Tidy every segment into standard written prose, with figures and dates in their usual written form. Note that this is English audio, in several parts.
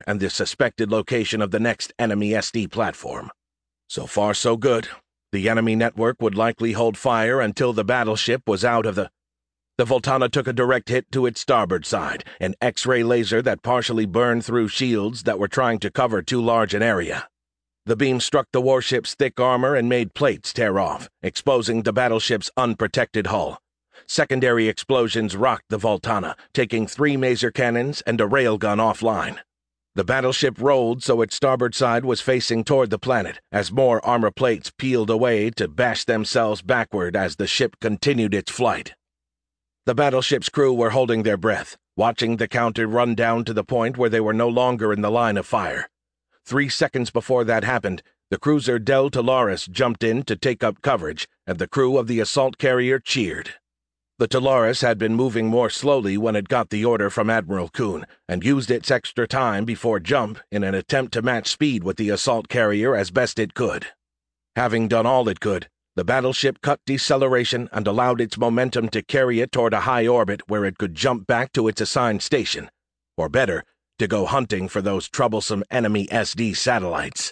and the suspected location of the next enemy SD platform. So far, so good. The enemy network would likely hold fire until the battleship was out of the... The Voltana took a direct hit to its starboard side, an X-ray laser that partially burned through shields that were trying to cover too large an area. The beam struck the warship's thick armor and made plates tear off, exposing the battleship's unprotected hull. Secondary explosions rocked the Voltana, taking 3 maser cannons and a railgun offline. The battleship rolled so its starboard side was facing toward the planet, as more armor plates peeled away to bash themselves backward as the ship continued its flight. The battleship's crew were holding their breath, watching the counter run down to the point where they were no longer in the line of fire. 3 seconds before that happened, the cruiser Del Talaris jumped in to take up coverage, and the crew of the assault carrier cheered. The Talaris had been moving more slowly when it got the order from Admiral Kuhn, and used its extra time before jump in an attempt to match speed with the assault carrier as best it could. Having done all it could, the battleship cut deceleration and allowed its momentum to carry it toward a high orbit where it could jump back to its assigned station, or better, to go hunting for those troublesome enemy SD satellites.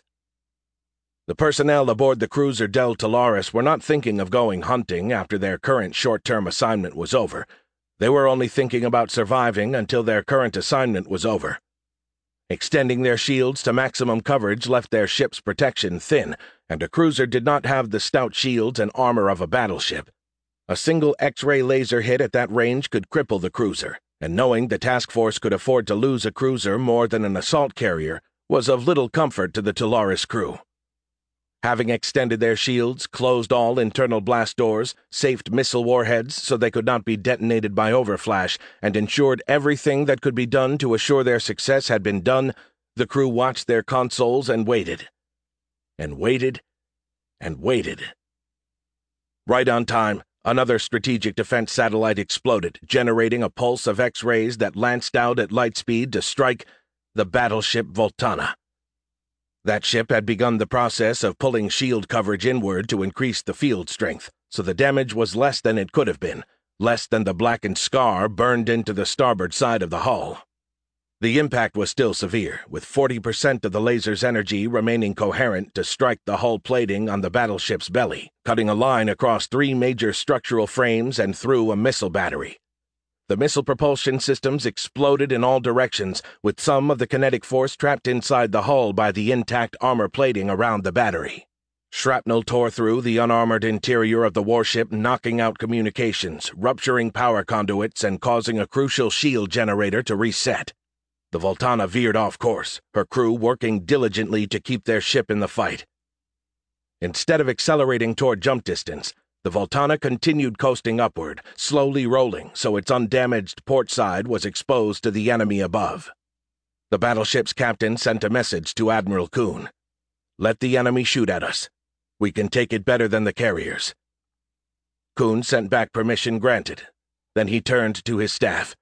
The personnel aboard the cruiser Del Talaris were not thinking of going hunting after their current short-term assignment was over. They were only thinking about surviving until their current assignment was over. Extending their shields to maximum coverage left their ship's protection thin, and a cruiser did not have the stout shields and armor of a battleship. A single X-ray laser hit at that range could cripple the cruiser, and knowing the task force could afford to lose a cruiser more than an assault carrier was of little comfort to the Talaris crew. Having extended their shields, closed all internal blast doors, safed missile warheads so they could not be detonated by overflash, and ensured everything that could be done to assure their success had been done, the crew watched their consoles and waited. And waited. And waited. Right on time, another strategic defense satellite exploded, generating a pulse of X-rays that lanced out at light speed to strike the battleship Voltana. That ship had begun the process of pulling shield coverage inward to increase the field strength, so the damage was less than it could have been, less than the blackened scar burned into the starboard side of the hull. The impact was still severe, with 40% of the laser's energy remaining coherent to strike the hull plating on the battleship's belly, cutting a line across 3 major structural frames and through a missile battery. The missile propulsion systems exploded in all directions, with some of the kinetic force trapped inside the hull by the intact armor plating around the battery. Shrapnel tore through the unarmored interior of the warship, knocking out communications, rupturing power conduits, and causing a crucial shield generator to reset. The Voltana veered off course, her crew working diligently to keep their ship in the fight. Instead of accelerating toward jump distance, the Voltana continued coasting upward, slowly rolling so its undamaged port side was exposed to the enemy above. The battleship's captain sent a message to Admiral Kuhn. "Let the enemy shoot at us. We can take it better than the carriers." Kuhn sent back permission granted. Then he turned to his staff.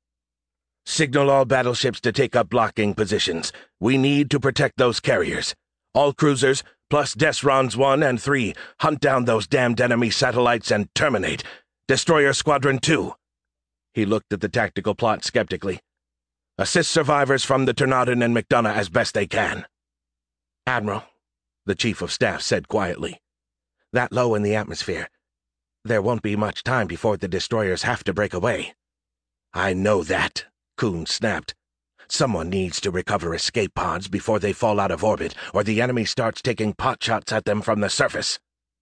"Signal all battleships to take up blocking positions. We need to protect those carriers. All cruisers, plus Desrons 1 and 3, hunt down those damned enemy satellites and terminate. Destroyer Squadron 2. He looked at the tactical plot skeptically. "Assist survivors from the Tornadon and McDonough as best they can." "Admiral," the Chief of Staff said quietly, "that low in the atmosphere, there won't be much time before the destroyers have to break away." "I know that," Kuhn snapped. "Someone needs to recover escape pods before they fall out of orbit, or the enemy starts taking pot shots at them from the surface."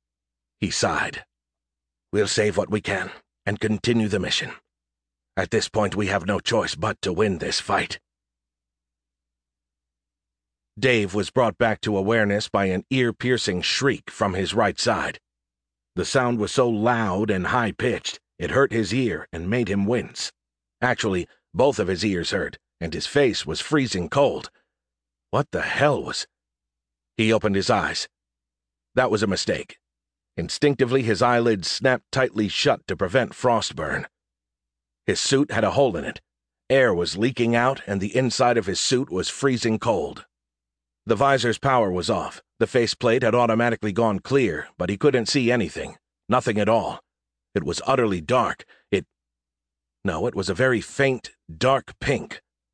He sighed. "We'll save what we can, and continue the mission. At this point we have no choice but to win this fight." Dave was brought back to awareness by an ear-piercing shriek from his right side. The sound was so loud and high-pitched, it hurt his ear and made him wince. Actually, both of his ears hurt, and his face was freezing cold. What the hell was... He opened his eyes. That was a mistake. Instinctively, his eyelids snapped tightly shut to prevent frostburn. His suit had a hole in it. Air was leaking out, and the inside of his suit was freezing cold. The visor's power was off. The faceplate had automatically gone clear, but he couldn't see anything. Nothing at all. It was utterly dark. It was a very faint, dark pink.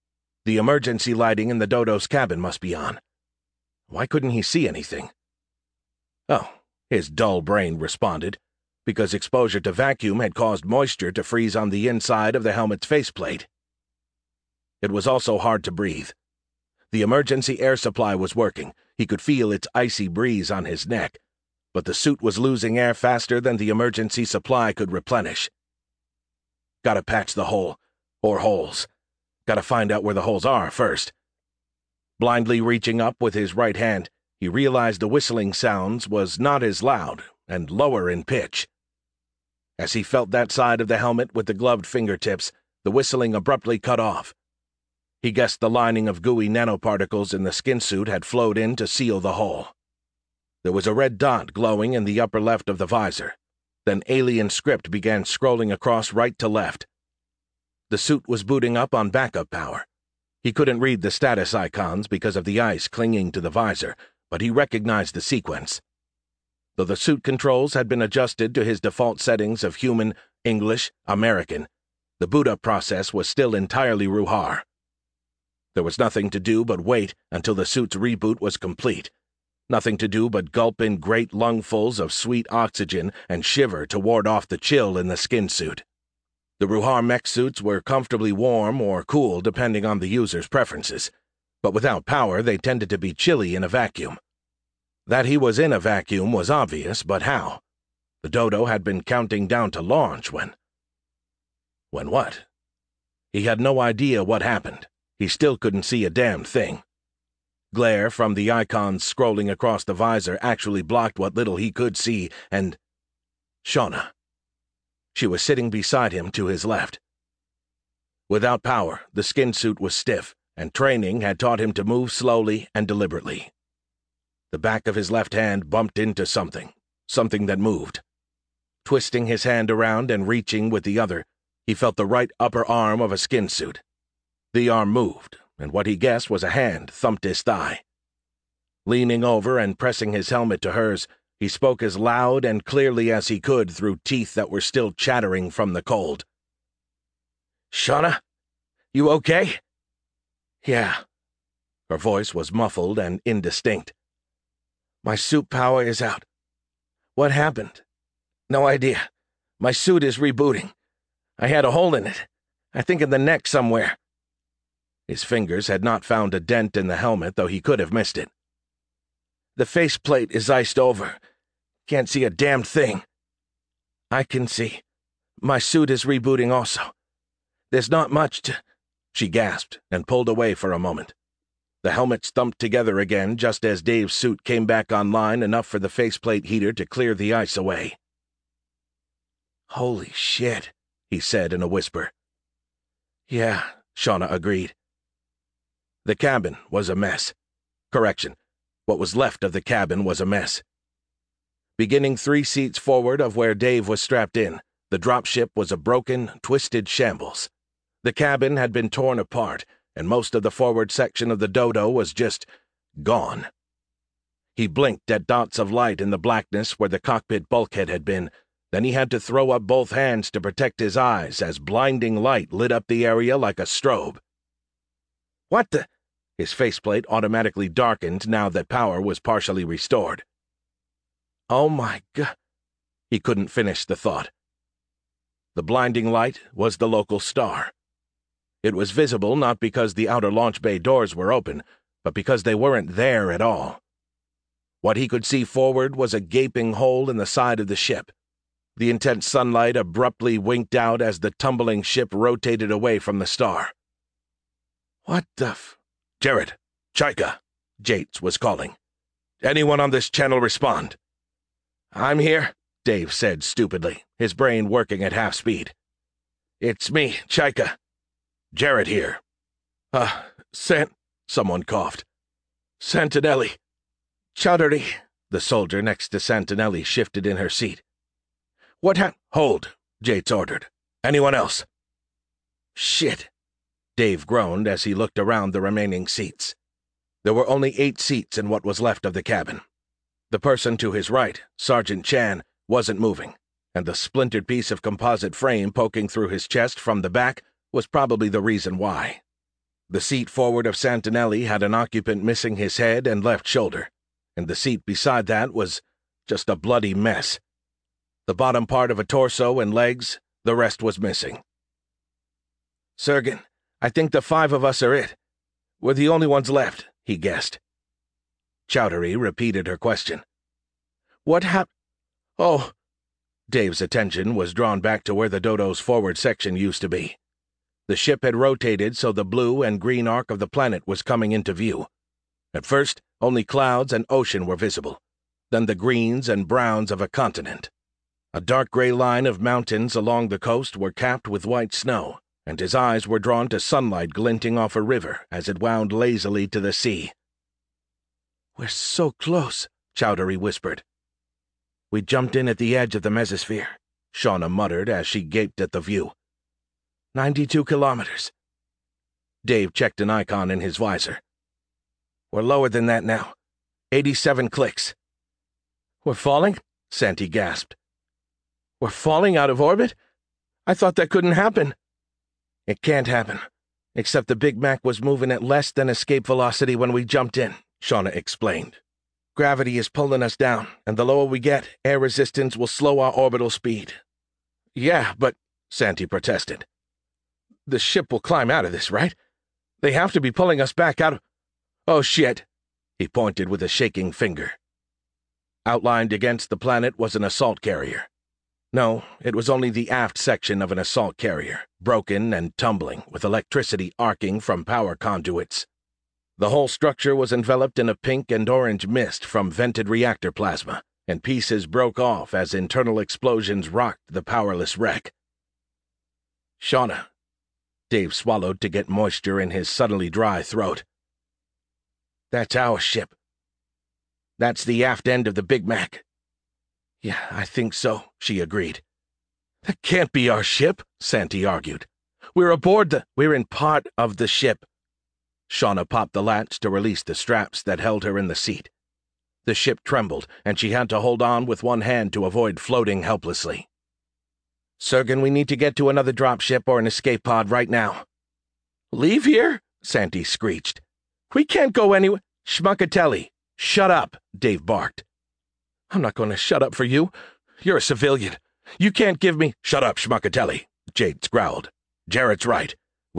The emergency lighting in the Dodo's cabin must be on. Why couldn't he see anything? Oh, his dull brain responded, because exposure to vacuum had caused moisture to freeze on the inside of the helmet's faceplate. It was also hard to breathe. The emergency air supply was working. He could feel its icy breeze on his neck, but the suit was losing air faster than the emergency supply could replenish. Gotta patch the hole, or holes. Gotta find out where the holes are first. Blindly reaching up with his right hand, he realized the whistling sounds was not as loud and lower in pitch. As he felt that side of the helmet with the gloved fingertips, the whistling abruptly cut off. He guessed the lining of gooey nanoparticles in the skin suit had flowed in to seal the hole. There was a red dot glowing in the upper left of the visor. Then alien script began scrolling across right to left. The suit was booting up on backup power. He couldn't read the status icons because of the ice clinging to the visor, but he recognized the sequence. Though the suit controls had been adjusted to his default settings of human, English, American, the boot-up process was still entirely Ruhar. There was nothing to do but wait until the suit's reboot was complete. Nothing to do but gulp in great lungfuls of sweet oxygen and shiver to ward off the chill in the skin suit. The Ruhar mech suits were comfortably warm or cool depending on the user's preferences, but without power they tended to be chilly in a vacuum. That he was in a vacuum was obvious, but how? The Dodo had been counting down to launch when what? He had no idea what happened. He still couldn't see a damn thing. Glare from the icons scrolling across the visor actually blocked what little he could see, and Shauna. She was sitting beside him to his left. Without power, the skin suit was stiff, and training had taught him to move slowly and deliberately. The back of his left hand bumped into something that moved. Twisting his hand around and reaching with the other, he felt the right upper arm of a skin suit. The arm moved, and what he guessed was a hand thumped his thigh. Leaning over and pressing his helmet to hers, he spoke as loud and clearly as he could through teeth that were still chattering from the cold. "Shauna, you okay?" "Yeah." Her voice was muffled and indistinct. "My suit power is out. What happened? No idea. My suit is rebooting. I had a hole in it. I think in the neck somewhere." His fingers had not found a dent in the helmet, though he could have missed it. "The faceplate is iced over. Can't see a damned thing." "I can see. My suit is rebooting also. There's not much to—" She gasped and pulled away for a moment. The helmets thumped together again just as Dave's suit came back online enough for the faceplate heater to clear the ice away. "Holy shit," he said in a whisper. "Yeah," Shauna agreed. The cabin was a mess. Correction, what was left of the cabin was a mess. Beginning 3 seats forward of where Dave was strapped in, the dropship was a broken, twisted shambles. The cabin had been torn apart, and most of the forward section of the Dodo was just gone. He blinked at dots of light in the blackness where the cockpit bulkhead had been. Then he had to throw up both hands to protect his eyes as blinding light lit up the area like a strobe. "What the—" His faceplate automatically darkened now that power was partially restored. "Oh my God." He couldn't finish the thought. The blinding light was the local star. It was visible not because the outer launch bay doors were open, but because they weren't there at all. What he could see forward was a gaping hole in the side of the ship. The intense sunlight abruptly winked out as the tumbling ship rotated away from the star. "What the Jared, Chaika," Jates was calling. "Anyone on this channel respond?" "I'm here," Dave said stupidly, his brain working at half speed. "It's me, Chaika." "Jared here." Someone coughed. "Santinelli. Chowdhury." The soldier next to Santinelli shifted in her seat. "Hold," Jates ordered. "Anyone else?" "Shit," Dave groaned as he looked around the remaining seats. There were only 8 seats in what was left of the cabin. The person to his right, Sergeant Chan, wasn't moving, and the splintered piece of composite frame poking through his chest from the back was probably the reason why. The seat forward of Santinelli had an occupant missing his head and left shoulder, and the seat beside that was just a bloody mess. The bottom part of a torso and legs, the rest was missing. "Sergen, I think the 5 of us are it. We're the only ones left," he guessed. Chowdhury repeated her question. "What hap— Oh!" Dave's attention was drawn back to where the Dodo's forward section used to be. The ship had rotated so the blue and green arc of the planet was coming into view. At first, only clouds and ocean were visible, then the greens and browns of a continent. A dark gray line of mountains along the coast were capped with white snow, and his eyes were drawn to sunlight glinting off a river as it wound lazily to the sea. "We're so close," Chowdhury whispered. "We jumped in at the edge of the mesosphere," Shauna muttered as she gaped at the view. 92 kilometers. Dave checked an icon in his visor. "We're lower than that now. 87 clicks." "We're falling?" Santi gasped. "We're falling out of orbit? I thought that couldn't happen." "It can't happen, except the Big Mac was moving at less than escape velocity when we jumped in," Shauna explained. "Gravity is pulling us down, and the lower we get, air resistance will slow our orbital speed." "Yeah, but," Santi protested, "the ship will climb out of this, right? They have to be pulling us back out of— Oh, shit!" He pointed with a shaking finger. Outlined against the planet was an assault carrier. No, it was only the aft section of an assault carrier, broken and tumbling, with electricity arcing from power conduits. The whole structure was enveloped in a pink and orange mist from vented reactor plasma, and pieces broke off as internal explosions rocked the powerless wreck. "Shauna," Dave swallowed to get moisture in his suddenly dry throat. "That's our ship. That's the aft end of the Big Mac." "Yeah, I think so," she agreed. "That can't be our ship," Santi argued. "We're aboard We're in part of the ship." Shauna popped the latch to release the straps that held her in the seat. The ship trembled, and she had to hold on with one hand to avoid floating helplessly. "Sergen, we need to get to another dropship or an escape pod right now." "Leave here?" Santi screeched. "We can't go anywhere." "Schmuckatelli, shut up," Dave barked. "I'm not going to shut up for you. You're a civilian. You can't give me—" "Shut up, Schmuckatelli," Jates growled. "Jarrett's right.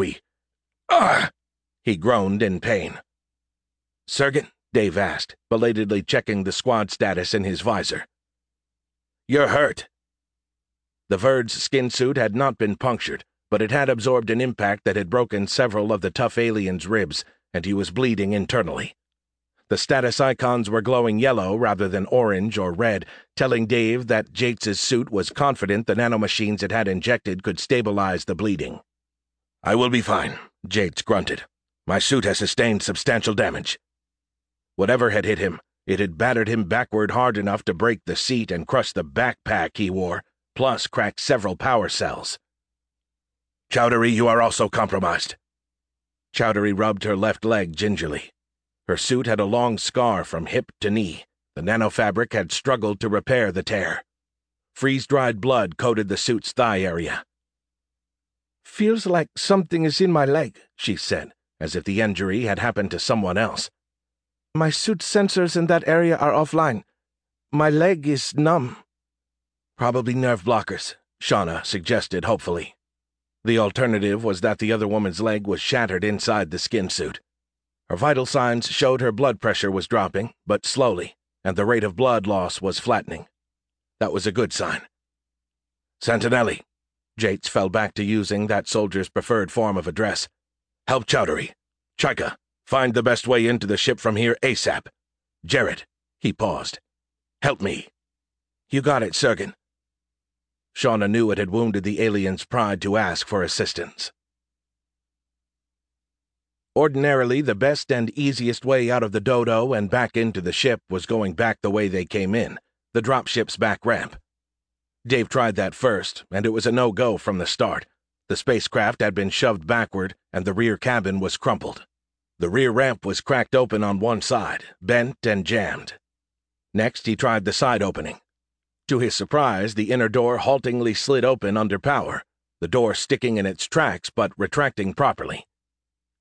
Ah!" He groaned in pain. "Sergen?" Dave asked, belatedly checking the squad status in his visor. "You're hurt." The Verd's skin suit had not been punctured, but it had absorbed an impact that had broken several of the tough alien's ribs, and he was bleeding internally. The status icons were glowing yellow rather than orange or red, telling Dave that Jates's suit was confident the nanomachines it had injected could stabilize the bleeding. "I will be fine," Jates grunted. "My suit has sustained substantial damage." Whatever had hit him, it had battered him backward hard enough to break the seat and crush the backpack he wore, plus crack several power cells. "Chowdhury, you are also compromised." Chowdhury rubbed her left leg gingerly. Her suit had a long scar from hip to knee. The nanofabric had struggled to repair the tear. Freeze-dried blood coated the suit's thigh area. "Feels like something is in my leg," she said, as if the injury had happened to someone else. "My suit's sensors in that area are offline. My leg is numb." "Probably nerve blockers," Shauna suggested hopefully. The alternative was that the other woman's leg was shattered inside the skin suit. Her vital signs showed her blood pressure was dropping, but slowly, and the rate of blood loss was flattening. That was a good sign. "Santinelli," Jates fell back to using that soldier's preferred form of address. "Help Chowdhury. Chaika, find the best way into the ship from here ASAP. Jarrett," he paused. "Help me." "You got it, Sergen." Shauna knew it had wounded the alien's pride to ask for assistance. Ordinarily, the best and easiest way out of the Dodo and back into the ship was going back the way they came in, the dropship's back ramp. Dave tried that first, and it was a no-go from the start. The spacecraft had been shoved backward, and the rear cabin was crumpled. The rear ramp was cracked open on one side, bent and jammed. Next, he tried the side opening. To his surprise, the inner door haltingly slid open under power, the door sticking in its tracks but retracting properly.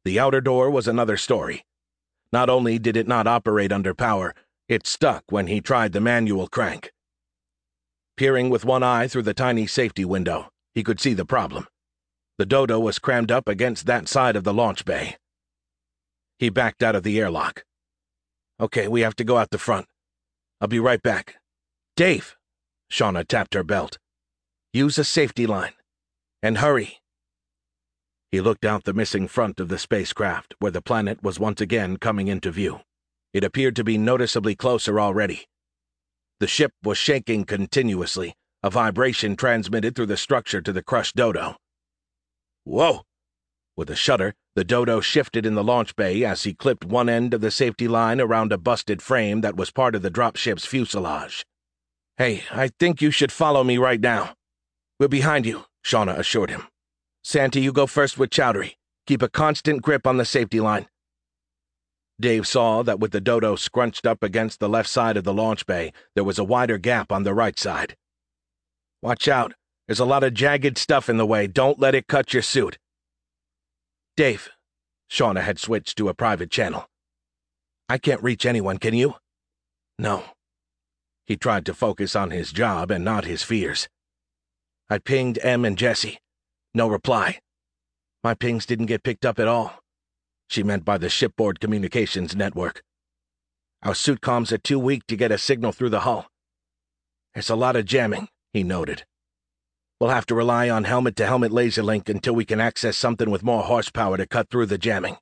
The outer door was another story. Not only did it not operate under power, it stuck when he tried the manual crank. Peering with one eye through the tiny safety window, he could see the problem. The Dodo was crammed up against that side of the launch bay. He backed out of the airlock. Okay, we have to go out the front. I'll be right back. Dave! Shauna tapped her belt. Use a safety line. And hurry. He looked out the missing front of the spacecraft, where the planet was once again coming into view. It appeared to be noticeably closer already. The ship was shaking continuously, a vibration transmitted through the structure to the crushed Dodo. Whoa! With a shudder, the Dodo shifted in the launch bay as he clipped one end of the safety line around a busted frame that was part of the dropship's fuselage. Hey, I think you should follow me right now. We're behind you, Shauna assured him. Santi, you go first with Chowdhury. Keep a constant grip on the safety line. Dave saw that with the Dodo scrunched up against the left side of the launch bay, there was a wider gap on the right side. Watch out. There's a lot of jagged stuff in the way. Don't let it cut your suit. Dave, Shauna had switched to a private channel. I can't reach anyone, can you? No. He tried to focus on his job and not his fears. I pinged Em and Jesse. No reply. My pings didn't get picked up at all. She meant by the shipboard communications network. Our suit comms are too weak to get a signal through the hull. There's a lot of jamming, he noted. We'll have to rely on helmet-to-helmet laser link until we can access something with more horsepower to cut through the jamming.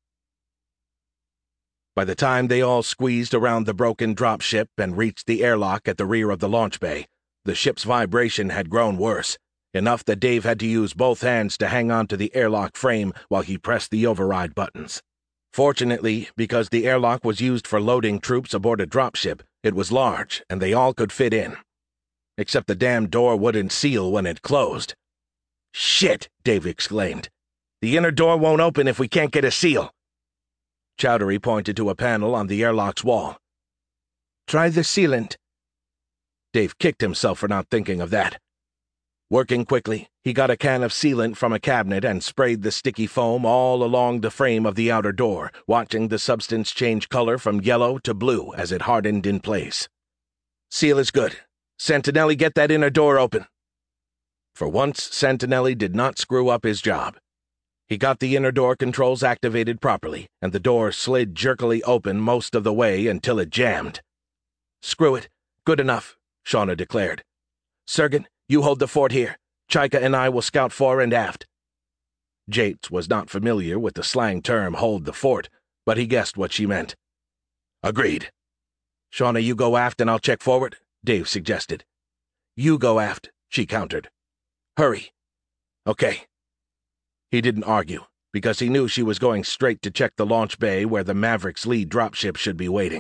By the time they all squeezed around the broken dropship and reached the airlock at the rear of the launch bay, the ship's vibration had grown worse, enough that Dave had to use both hands to hang on to the airlock frame while he pressed the override buttons. Fortunately, because the airlock was used for loading troops aboard a dropship, it was large and they all could fit in. Except the damn door wouldn't seal when it closed. Shit, Dave exclaimed. The inner door won't open if we can't get a seal. Chowdhury pointed to a panel on the airlock's wall. Try the sealant. Dave kicked himself for not thinking of that. Working quickly, he got a can of sealant from a cabinet and sprayed the sticky foam all along the frame of the outer door, watching the substance change color from yellow to blue as it hardened in place. Seal is good. Santinelli, get that inner door open. For once, Santinelli did not screw up his job. He got the inner door controls activated properly, and the door slid jerkily open most of the way until it jammed. Screw it. Good enough, Shauna declared. Sergeant, you hold the fort here. Chaika and I will scout fore and aft. Jates was not familiar with the slang term hold the fort, but he guessed what she meant. Agreed. Shauna, you go aft and I'll check forward, Dave suggested. You go aft, she countered. Hurry. Okay. He didn't argue, because he knew she was going straight to check the launch bay where the Maverick's lead dropship should be waiting.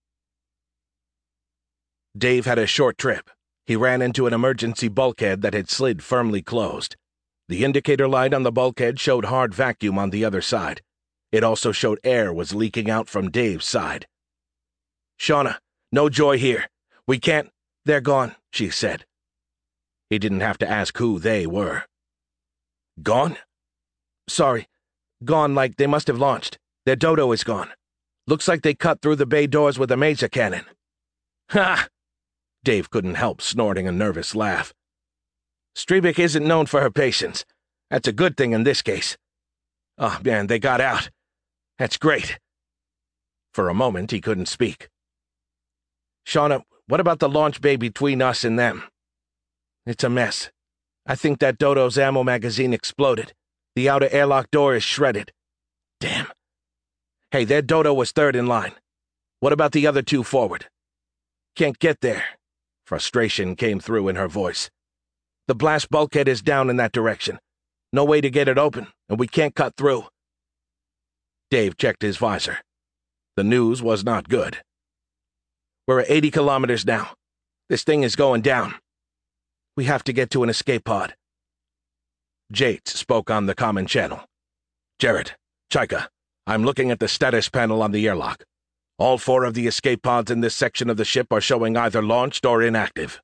Dave had a short trip. He ran into an emergency bulkhead that had slid firmly closed. The indicator light on the bulkhead showed hard vacuum on the other side. It also showed air was leaking out from Dave's side. Shauna, no joy here. We can't— They're gone, she said. He didn't have to ask who they were. Gone? Sorry. Gone like they must have launched. Their Dodo is gone. Looks like they cut through the bay doors with a maser cannon. Ha! Dave couldn't help snorting a nervous laugh. Streebek isn't known for her patience. That's a good thing in this case. Oh, man, they got out. That's great. For a moment, he couldn't speak. Shauna, what about the launch bay between us and them? It's a mess. I think that Dodo's ammo magazine exploded. The outer airlock door is shredded. Damn. Hey, their Dodo was third in line. What about the other two forward? Can't get there. Frustration came through in her voice. The blast bulkhead is down in that direction. No way to get it open, and we can't cut through. Dave checked his visor. The news was not good. We're at 80 kilometers now. This thing is going down. We have to get to an escape pod. Jates spoke on the common channel. Jarrett, Chaika, I'm looking at the status panel on the airlock. All 4 of the escape pods in this section of the ship are showing either launched or inactive.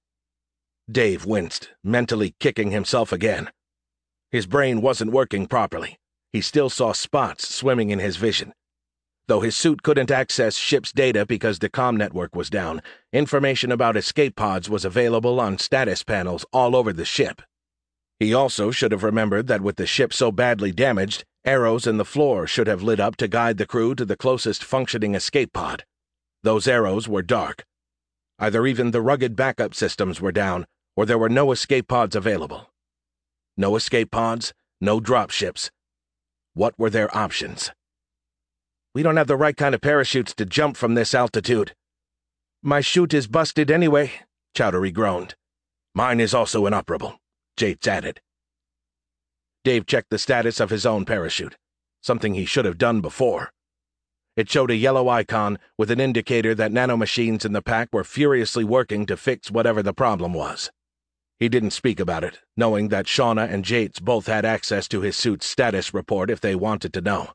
Dave winced, mentally kicking himself again. His brain wasn't working properly. he still saw spots swimming in his vision. Though his suit couldn't access ship's data because the comm network was down, information about escape pods was available on status panels all over the ship. He also should have remembered that with the ship so badly damaged, arrows in the floor should have lit up to guide the crew to the closest functioning escape pod. Those arrows were dark. Either even the rugged backup systems were down, or there were no escape pods available. No escape pods, no dropships. What were their options? "We don't have the right kind of parachutes to jump from this altitude." "My chute is busted anyway," Chowdhury groaned. "Mine is also inoperable," Yates added. Dave checked the status of his own parachute, something he should have done before. It showed a yellow icon with an indicator that nanomachines in the pack were furiously working to fix whatever the problem was. He didn't speak about it, knowing that Shauna and Yates both had access to his suit's status report if they wanted to know.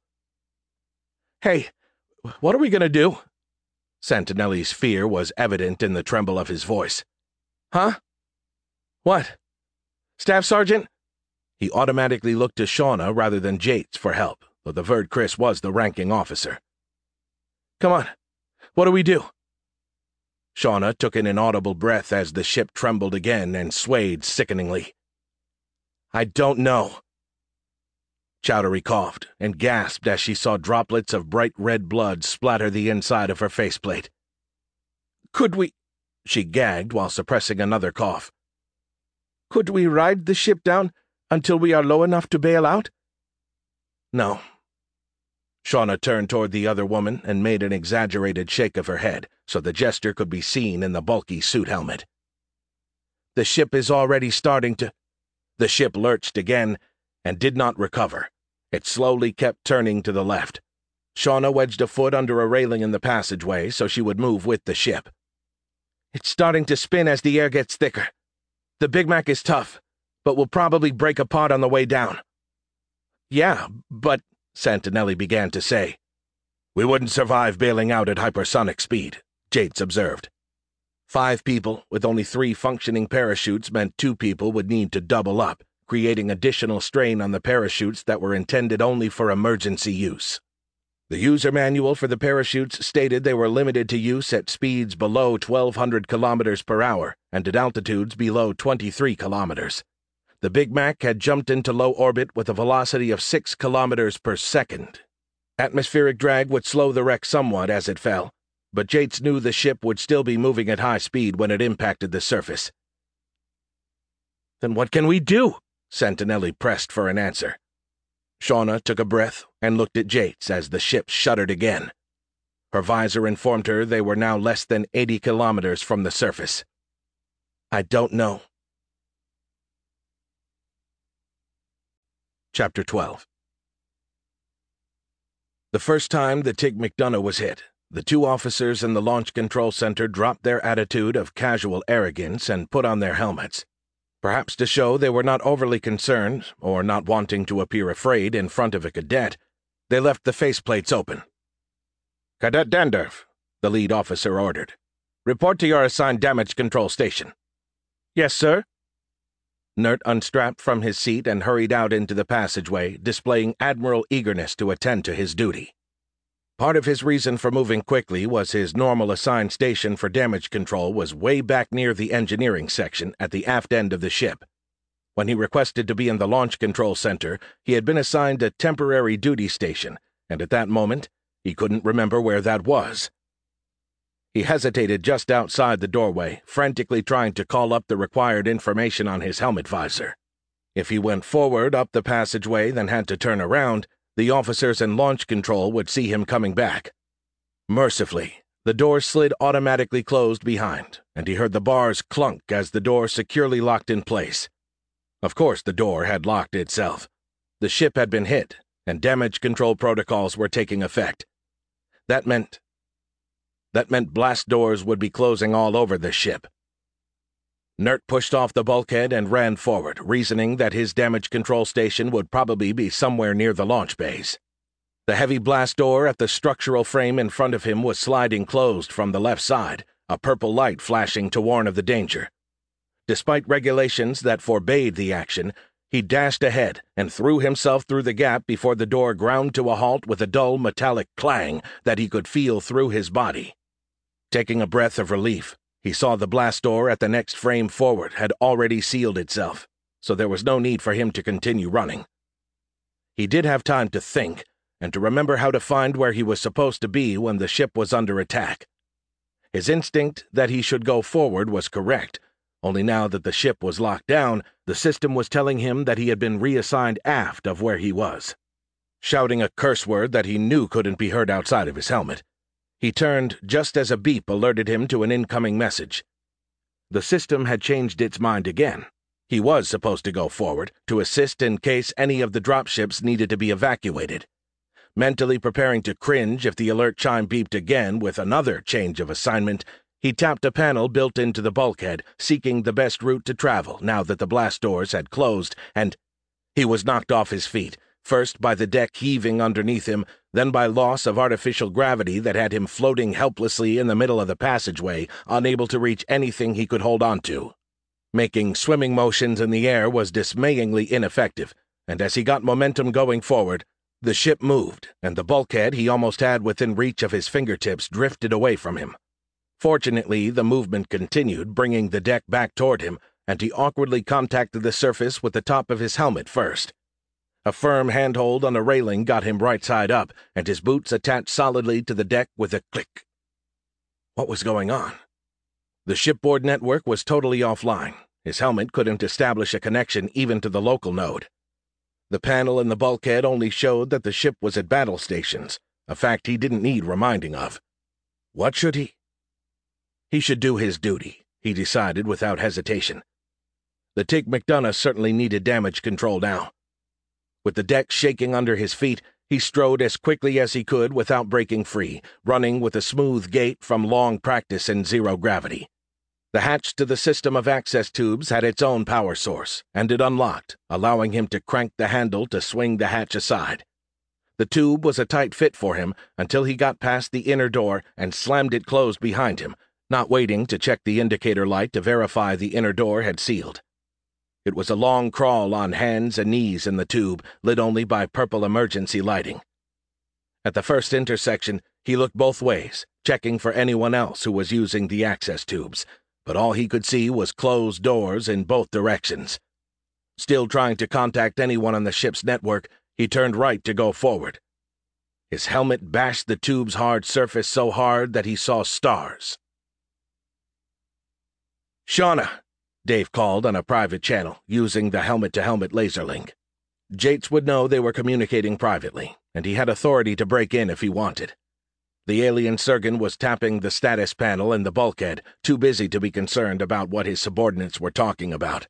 "Hey, what are we going to do?" Santinelli's fear was evident in the tremble of his voice. "Huh? What? Staff Sergeant?" He automatically looked to Shauna rather than Yates for help, though the Verd Chris was the ranking officer. "Come on, what do we do?" Shauna took an inaudible breath as the ship trembled again and swayed sickeningly. "I don't know." Chowdhury coughed and gasped as she saw droplets of bright red blood splatter the inside of her faceplate. "Could we—" she gagged while suppressing another cough. "Could we ride the ship down until we are low enough to bail out?" "No." Shauna turned toward the other woman and made an exaggerated shake of her head so the gesture could be seen in the bulky suit helmet. "The ship is already starting to—" The ship lurched again and did not recover. It slowly kept turning to the left. Shauna wedged a foot under a railing in the passageway so she would move with the ship. "It's starting to spin as the air gets thicker. The Big Mac is tough, but we'll probably break apart on the way down." "Yeah, but—" Santinelli began to say. "We wouldn't survive bailing out at hypersonic speed," Yates observed. 5 people with only 3 functioning parachutes meant 2 people would need to double up, creating additional strain on the parachutes that were intended only for emergency use. The user manual for the parachutes stated they were limited to use at speeds below 1,200 kilometers per hour and at altitudes below 23 kilometers. The Big Mac had jumped into low orbit with a velocity of 6 kilometers per second. Atmospheric drag would slow the wreck somewhat as it fell, but Yates knew the ship would still be moving at high speed when it impacted the surface. "Then what can we do?" Santinelli pressed for an answer. Shauna took a breath and looked at Yates as the ship shuddered again. Her visor informed her they were now less than 80 kilometers from the surface. "I don't know." Chapter 12. The first time the Tig McDonough was hit, the 2 officers in the Launch Control Center dropped their attitude of casual arrogance and put on their helmets. Perhaps to show they were not overly concerned, or not wanting to appear afraid in front of a cadet, they left the faceplates open. "Cadet Dandurf," the lead officer ordered. "Report to your assigned damage control station." "Yes, sir." Nert unstrapped from his seat and hurried out into the passageway, displaying admiral eagerness to attend to his duty. Part of his reason for moving quickly was his normal assigned station for damage control was way back near the engineering section at the aft end of the ship. When he requested to be in the Launch Control Center, he had been assigned a temporary duty station, and at that moment, he couldn't remember where that was. He hesitated just outside the doorway, frantically trying to call up the required information on his helmet visor. If he went forward up the passageway, then had to turn around, the officers in launch control would see him coming back. Mercifully, the door slid automatically closed behind, and he heard the bars clunk as the door securely locked in place. Of course the door had locked itself. The ship had been hit, and damage control protocols were taking effect. That meant blast doors would be closing all over the ship. Nert pushed off the bulkhead and ran forward, reasoning that his damage control station would probably be somewhere near the launch bays. The heavy blast door at the structural frame in front of him was sliding closed from the left side, a purple light flashing to warn of the danger. Despite regulations that forbade the action, He dashed ahead and threw himself through the gap before the door ground to a halt with a dull metallic clang that he could feel through his body. Taking a breath of relief, he saw the blast door at the next frame forward had already sealed itself, so there was no need for him to continue running. He did have time to think, and to remember how to find where he was supposed to be when the ship was under attack. His instinct that he should go forward was correct, only now that the ship was locked down, the system was telling him that he had been reassigned aft of where he was. Shouting a curse word that he knew couldn't be heard outside of his helmet, he turned just as a beep alerted him to an incoming message. The system had changed its mind again. He was supposed to go forward to assist in case any of the dropships needed to be evacuated. Mentally preparing to cringe if the alert chime beeped again with another change of assignment, he tapped a panel built into the bulkhead, seeking the best route to travel now that the blast doors had closed, and he was knocked off his feet, first by the deck heaving underneath him, then by loss of artificial gravity that had him floating helplessly in the middle of the passageway, unable to reach anything he could hold on to. Making swimming motions in the air was dismayingly ineffective, and as he got momentum going forward, the ship moved, and the bulkhead he almost had within reach of his fingertips drifted away from him. Fortunately, the movement continued, bringing the deck back toward him, and he awkwardly contacted the surface with the top of his helmet first. A firm handhold on a railing got him right side up, and his boots attached solidly to the deck with a click. What was going on? The shipboard network was totally offline. His helmet couldn't establish a connection even to the local node. The panel in the bulkhead only showed that the ship was at battle stations, a fact he didn't need reminding of. What should he? He should do his duty, he decided without hesitation. The Tig McDonough certainly needed damage control now. With the deck shaking under his feet, he strode as quickly as he could without breaking free, running with a smooth gait from long practice in zero gravity. The hatch to the system of access tubes had its own power source, and it unlocked, allowing him to crank the handle to swing the hatch aside. The tube was a tight fit for him until he got past the inner door and slammed it closed behind him, not waiting to check the indicator light to verify the inner door had sealed. It was a long crawl on hands and knees in the tube, lit only by purple emergency lighting. At the first intersection, he looked both ways, checking for anyone else who was using the access tubes, but all he could see was closed doors in both directions. Still trying to contact anyone on the ship's network, he turned right to go forward. His helmet bashed the tube's hard surface so hard that he saw stars. "Shauna," Dave called on a private channel, using the helmet-to-helmet laser link. Jates would know they were communicating privately, and he had authority to break in if he wanted. The alien surgeon was tapping the status panel in the bulkhead, too busy to be concerned about what his subordinates were talking about.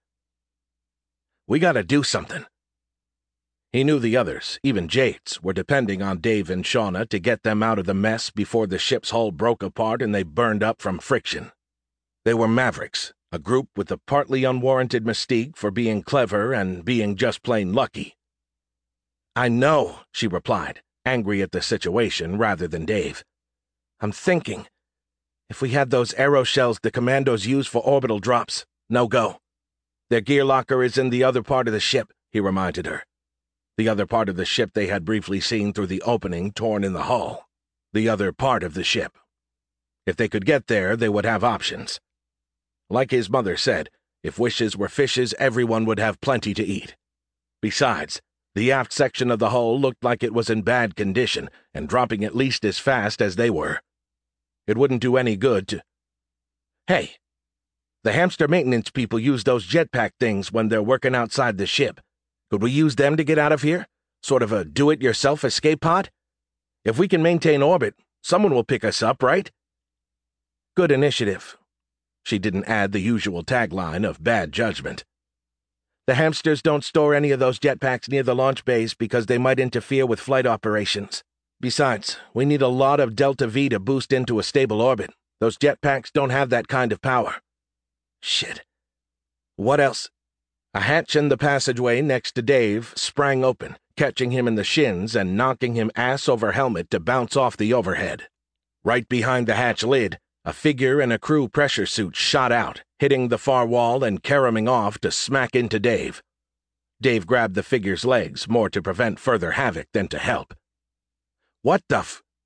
"We gotta do something." He knew the others, even Jates, were depending on Dave and Shauna to get them out of the mess before the ship's hull broke apart and they burned up from friction. They were Mavericks, a group with a partly unwarranted mystique for being clever and being just plain lucky. "I know," she replied, angry at the situation rather than Dave. "I'm thinking. If we had those aeroshells the commandos use for orbital drops, no go. Their gear locker is in the other part of the ship," he reminded her. The other part of the ship they had briefly seen through the opening torn in the hull. The other part of the ship. If they could get there, they would have options. Like his mother said, if wishes were fishes, everyone would have plenty to eat. Besides, the aft section of the hull looked like it was in bad condition and dropping at least as fast as they were. It wouldn't do any good to... Hey, the hamster maintenance people use those jetpack things when they're working outside the ship. Could we use them to get out of here? Sort of a do-it-yourself escape pod? If we can maintain orbit, someone will pick us up, right? Good initiative. She didn't add the usual tagline of bad judgment. The hamsters don't store any of those jetpacks near the launch bays because they might interfere with flight operations. Besides, we need a lot of Delta V to boost into a stable orbit. Those jetpacks don't have that kind of power. Shit. What else? A hatch in the passageway next to Dave sprang open, catching him in the shins and knocking him ass over helmet to bounce off the overhead. Right behind the hatch lid, a figure in a crew pressure suit shot out, hitting the far wall and caroming off to smack into Dave. Dave grabbed the figure's legs, more to prevent further havoc than to help. "What the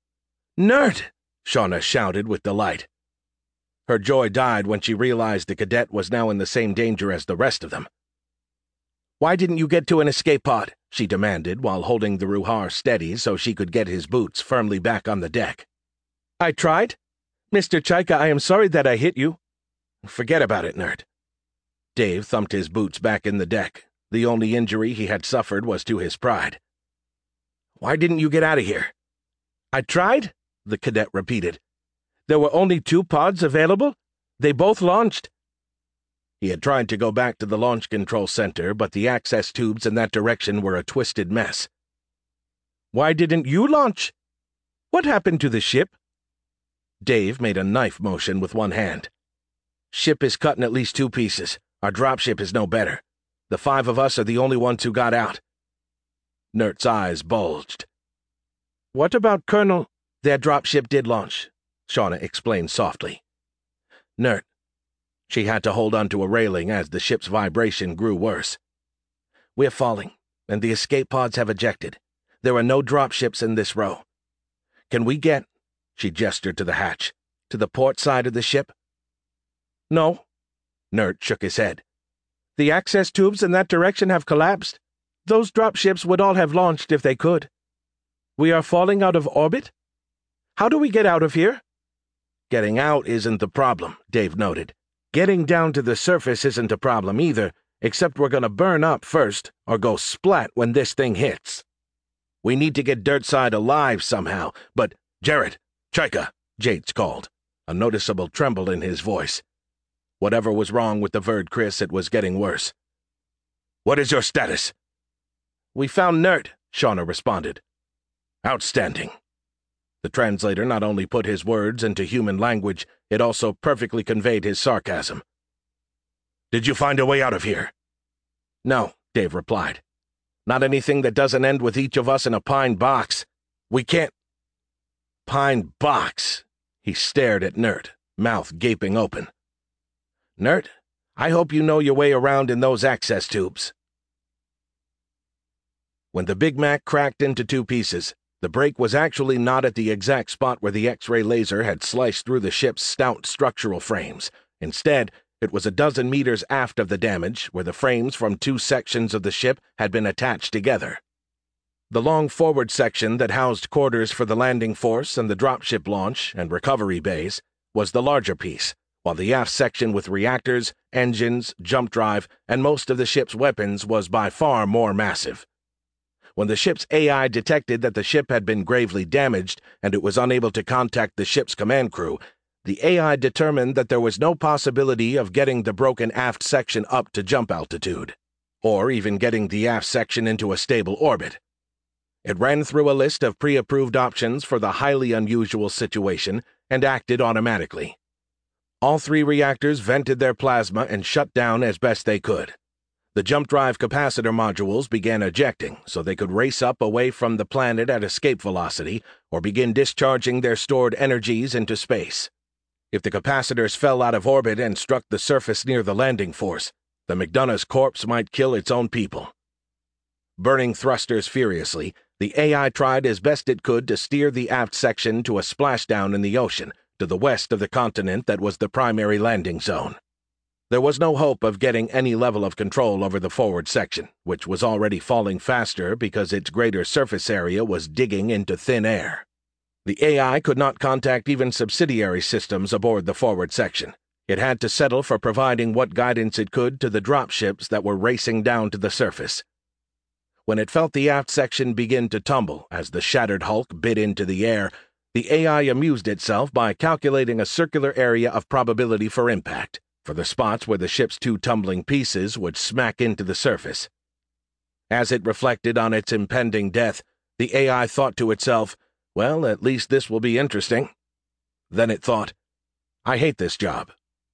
Nerd!" Shauna shouted with delight. Her joy died when she realized the cadet was now in the same danger as the rest of them. "Why didn't you get to an escape pod?" she demanded while holding the Ruhar steady so she could get his boots firmly back on the deck. "I tried. Mr. Chaika, I am sorry that I hit you." "Forget about it, Nerd." Dave thumped his boots back in the deck. The only injury he had suffered was to his pride. "Why didn't you get out of here?" "I tried," the cadet repeated. "There were only 2 pods available. They both launched." He had tried to go back to the launch control center, but the access tubes in that direction were a twisted mess. "Why didn't you launch? What happened to the ship?" Dave made a knife motion with one hand. "Ship is cut in at least 2 pieces. Our dropship is no better. The 5 of us are the only ones who got out." Nert's eyes bulged. "What about Colonel—" "Their dropship did launch," Shauna explained softly. "Nert." She had to hold onto a railing as the ship's vibration grew worse. "We're falling, and the escape pods have ejected. There are no dropships in this row. Can we get—" she gestured to the hatch, "to the port side of the ship?" "No." Nert shook his head. "The access tubes in that direction have collapsed. Those dropships would all have launched if they could. We are falling out of orbit? How do we get out of here?" "Getting out isn't the problem," Dave noted. "Getting down to the surface isn't a problem either, except we're gonna burn up first, or go splat when this thing hits. We need to get Dirtside alive somehow, but— Jarrett! Chaika!" Yates called, a noticeable tremble in his voice. Whatever was wrong with the Verd Chris, it was getting worse. "What is your status?" "We found Nert," Shauna responded. "Outstanding." The translator not only put his words into human language, it also perfectly conveyed his sarcasm. "Did you find a way out of here?" "No," Dave replied. "Not anything that doesn't end with each of us in a pine box. We can't—" "Pine box?" He stared at Nert, mouth gaping open. "Nert, I hope you know your way around in those access tubes." When the Big Mac cracked into 2 pieces, the break was actually not at the exact spot where the X-ray laser had sliced through the ship's stout structural frames. Instead, it was a dozen meters aft of the damage, where the frames from 2 sections of the ship had been attached together. The long forward section that housed quarters for the landing force and the dropship launch and recovery bays was the larger piece, while the aft section with reactors, engines, jump drive, and most of the ship's weapons was by far more massive. When the ship's AI detected that the ship had been gravely damaged and it was unable to contact the ship's command crew, the AI determined that there was no possibility of getting the broken aft section up to jump altitude, or even getting the aft section into a stable orbit. It ran through a list of pre-approved options for the highly unusual situation and acted automatically. All 3 reactors vented their plasma and shut down as best they could. The jump drive capacitor modules began ejecting so they could race up away from the planet at escape velocity or begin discharging their stored energies into space. If the capacitors fell out of orbit and struck the surface near the landing force, the McDonough's corpse might kill its own people. Burning thrusters furiously, the AI tried as best it could to steer the aft section to a splashdown in the ocean to the west of the continent that was the primary landing zone. There was no hope of getting any level of control over the forward section, which was already falling faster because its greater surface area was digging into thin air. The AI could not contact even subsidiary systems aboard the forward section. It had to settle for providing what guidance it could to the dropships that were racing down to the surface. When it felt the aft section begin to tumble as the shattered hulk bit into the air, the AI amused itself by calculating a circular area of probability for impact, for the spots where the ship's 2 tumbling pieces would smack into the surface. As it reflected on its impending death, the AI thought to itself, "Well, at least this will be interesting." Then it thought, "I hate this job."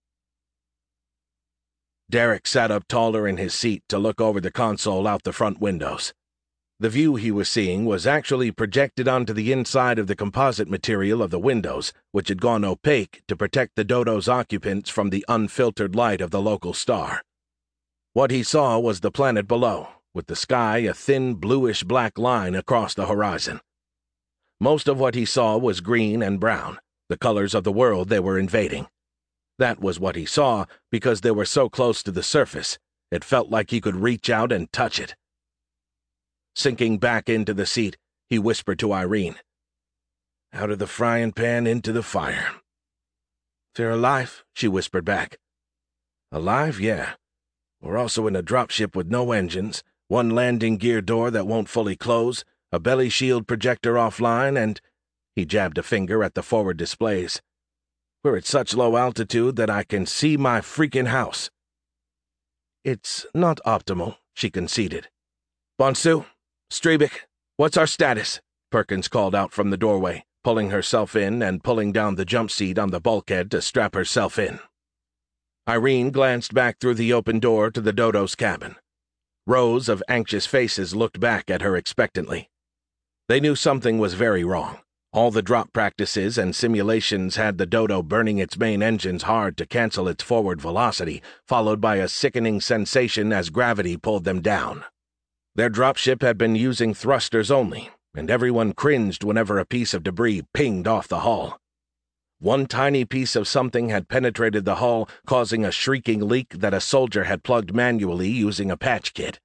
Derek sat up taller in his seat to look over the console out the front windows. The view he was seeing was actually projected onto the inside of the composite material of the windows, which had gone opaque to protect the Dodo's occupants from the unfiltered light of the local star. What he saw was the planet below, with the sky a thin bluish-black line across the horizon. Most of what he saw was green and brown, the colors of the world they were invading. That was what he saw because they were so close to the surface, it felt like he could reach out and touch it. Sinking back into the seat, he whispered to Irene, "Out of the frying pan into the fire." "They're alive," she whispered back. "Alive, yeah. We're also in a dropship with no engines, one landing gear door that won't fully close, a belly shield projector offline, and—" he jabbed a finger at the forward displays. "We're at such low altitude that I can see my freaking house." "It's not optimal," she conceded. "Bonsu, Streebik, what's our status?" Perkins called out from the doorway, pulling herself in and pulling down the jump seat on the bulkhead to strap herself in. Irene glanced back through the open door to the Dodo's cabin. Rows of anxious faces looked back at her expectantly. They knew something was very wrong. All the drop practices and simulations had the Dodo burning its main engines hard to cancel its forward velocity, followed by a sickening sensation as gravity pulled them down. Their dropship had been using thrusters only, and everyone cringed whenever a piece of debris pinged off the hull. One tiny piece of something had penetrated the hull, causing a shrieking leak that a soldier had plugged manually using a patch kit.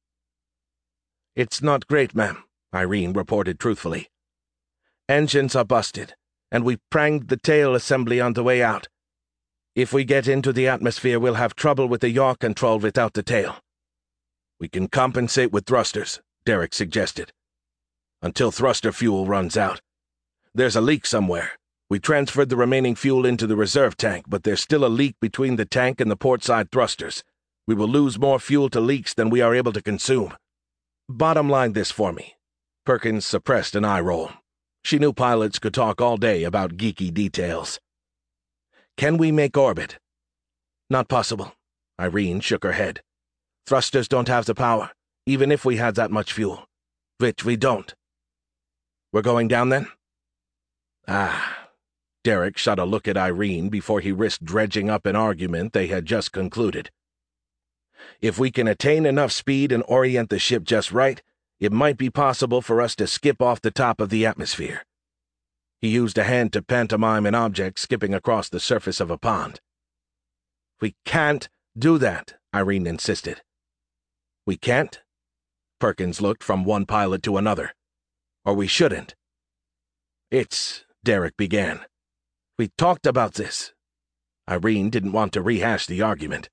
"It's not great, ma'am," Irene reported truthfully. "Engines are busted, and we pranged the tail assembly on the way out. If we get into the atmosphere, we'll have trouble with the yaw control without the tail." "We can compensate with thrusters," Derek suggested. "Until thruster fuel runs out. There's a leak somewhere. We transferred the remaining fuel into the reserve tank, but there's still a leak between the tank and the portside thrusters. We will lose more fuel to leaks than we are able to consume. Bottom line this for me." Perkins suppressed an eye roll. She knew pilots could talk all day about geeky details. "Can we make orbit?" "Not possible." Irene shook her head. "Thrusters don't have the power, even if we had that much fuel. Which we don't." "We're going down then?" "Ah." Derek shot a look at Irene before he risked dredging up an argument they had just concluded. "If we can attain enough speed and orient the ship just right, it might be possible for us to skip off the top of the atmosphere." He used a hand to pantomime an object skipping across the surface of a pond. "We can't do that," Irene insisted. "We can't?" Perkins looked from one pilot to another. "Or we shouldn't." "It's—" Derek began. "We talked about this." Irene didn't want to rehash the argument.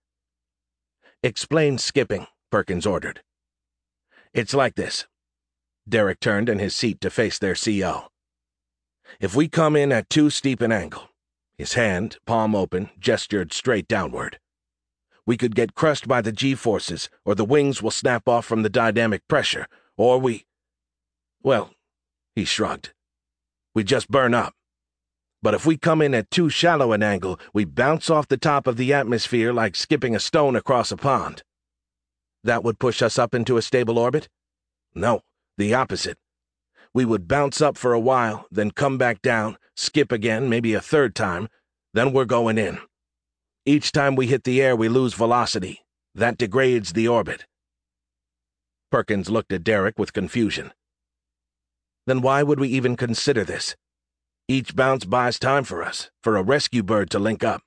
"Explain skipping," Perkins ordered. "It's like this." Derek turned in his seat to face their CO. "If we come in at too steep an angle," his hand, palm open, gestured straight downward, "we could get crushed by the G-forces, or the wings will snap off from the dynamic pressure, or well, he shrugged. "We just burn up. But if we come in at too shallow an angle, we bounce off the top of the atmosphere like skipping a stone across a pond." "That would push us up into a stable orbit?" "No, the opposite. We would bounce up for a while, then come back down, skip again, maybe a third time, then we're going in. Each time we hit the air, we lose velocity. That degrades the orbit." Perkins looked at Derek with confusion. "Then why would we even consider this? Each bounce buys time for us, for a rescue bird to link up."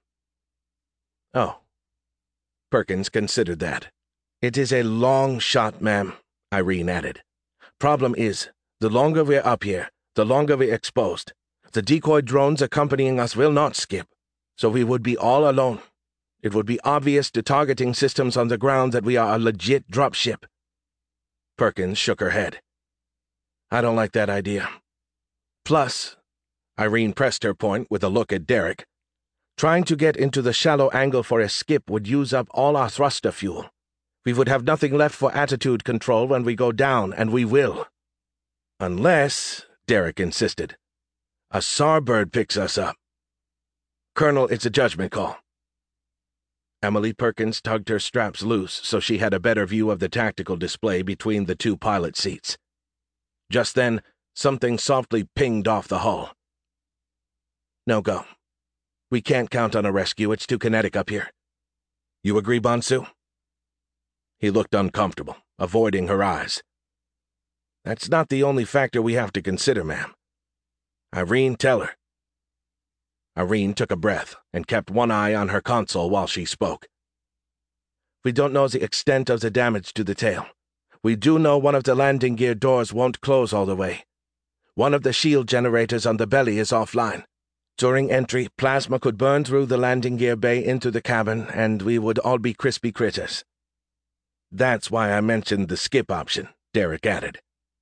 "Oh." Perkins considered that. "It is a long shot, ma'am," Irene added. "Problem is, the longer we're up here, the longer we're exposed. The decoy drones accompanying us will not skip, so we would be all alone. It would be obvious to targeting systems on the ground that we are a legit dropship." Perkins shook her head. "I don't like that idea. Plus," Irene pressed her point with a look at Derek, "trying to get into the shallow angle for a skip would use up all our thruster fuel. We would have nothing left for attitude control when we go down, and we will." "Unless," Derek insisted, "a SAR bird picks us up." "Colonel, it's a judgment call." Emily Perkins tugged her straps loose so she had a better view of the tactical display between the two pilot seats. Just then, something softly pinged off the hull. "No go. We can't count on a rescue. It's too kinetic up here. You agree, Bonsu?" He looked uncomfortable. avoiding her eyes. "That's not the only factor we have to consider, ma'am. Irene, tell her." Irene took a breath and kept one eye on her console while she spoke. "We don't know the extent of the damage to the tail. We do know one of the landing gear doors won't close all the way. One of the shield generators on the belly is offline. During entry, plasma could burn through the landing gear bay into the cabin, and we would all be crispy critters." "That's why I mentioned the skip option," Derek added.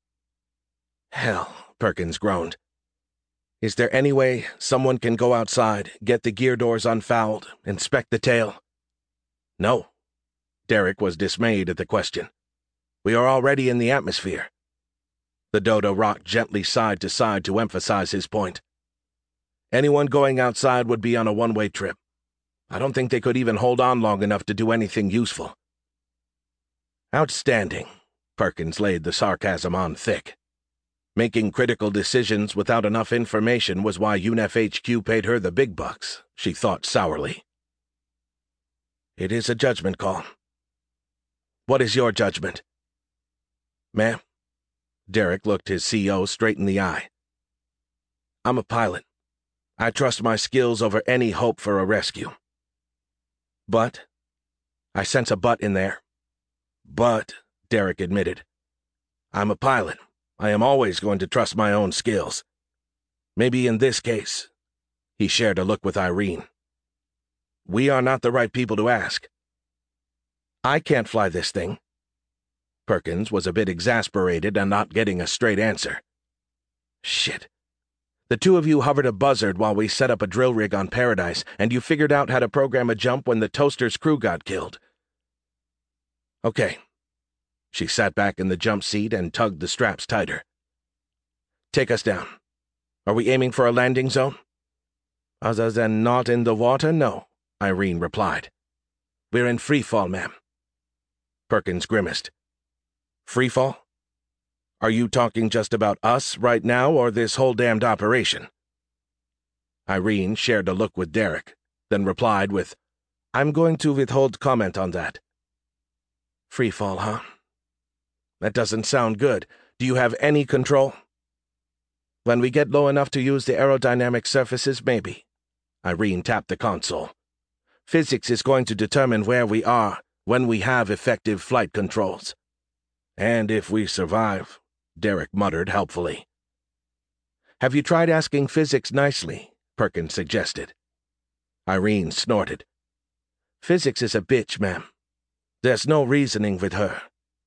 "Hell," Perkins groaned. "Is there any way someone can go outside, get the gear doors unfouled, inspect the tail?" "No." Derek was dismayed at the question. "We are already in the atmosphere." The Dodo rocked gently side to side to emphasize his point. "Anyone going outside would be on a one-way trip. I don't think they could even hold on long enough to do anything useful." "Outstanding." Perkins laid the sarcasm on thick. "Making critical decisions without enough information was why UNEF HQ paid her the big bucks," she thought sourly. "It is a judgment call." "What is your judgment?" "Ma'am?" Derek looked his CO straight in the eye. "I'm a pilot. I trust my skills over any hope for a rescue. But," I sense a but in there. "But," Derek admitted, "I'm a pilot. I am always going to trust my own skills. Maybe in this case," he shared a look with Irene, "we are not the right people to ask." "I can't fly this thing." Perkins was a bit exasperated and not getting a straight answer. "Shit. The two of you hovered a buzzard while we set up a drill rig on Paradise, and you figured out how to program a jump when the Toaster's crew got killed." "Okay." She sat back in the jump seat and tugged the straps tighter. "Take us down. Are we aiming for a landing zone?" "Other than not in the water, no," Irene replied. "We're in free fall, ma'am." Perkins grimaced. "Free fall? Are you talking just about us right now, or this whole damned operation?" Irene shared a look with Derek, then replied with, "I'm going to withhold comment on that." "Free fall, huh? That doesn't sound good. Do you have any control?" "When we get low enough to use the aerodynamic surfaces, maybe." Irene tapped the console. "Physics is going to determine where we are when we have effective flight controls. And if we survive," Derek muttered helpfully. "Have you tried asking physics nicely?" Perkins suggested. Irene snorted. "Physics is a bitch, ma'am. There's no reasoning with her."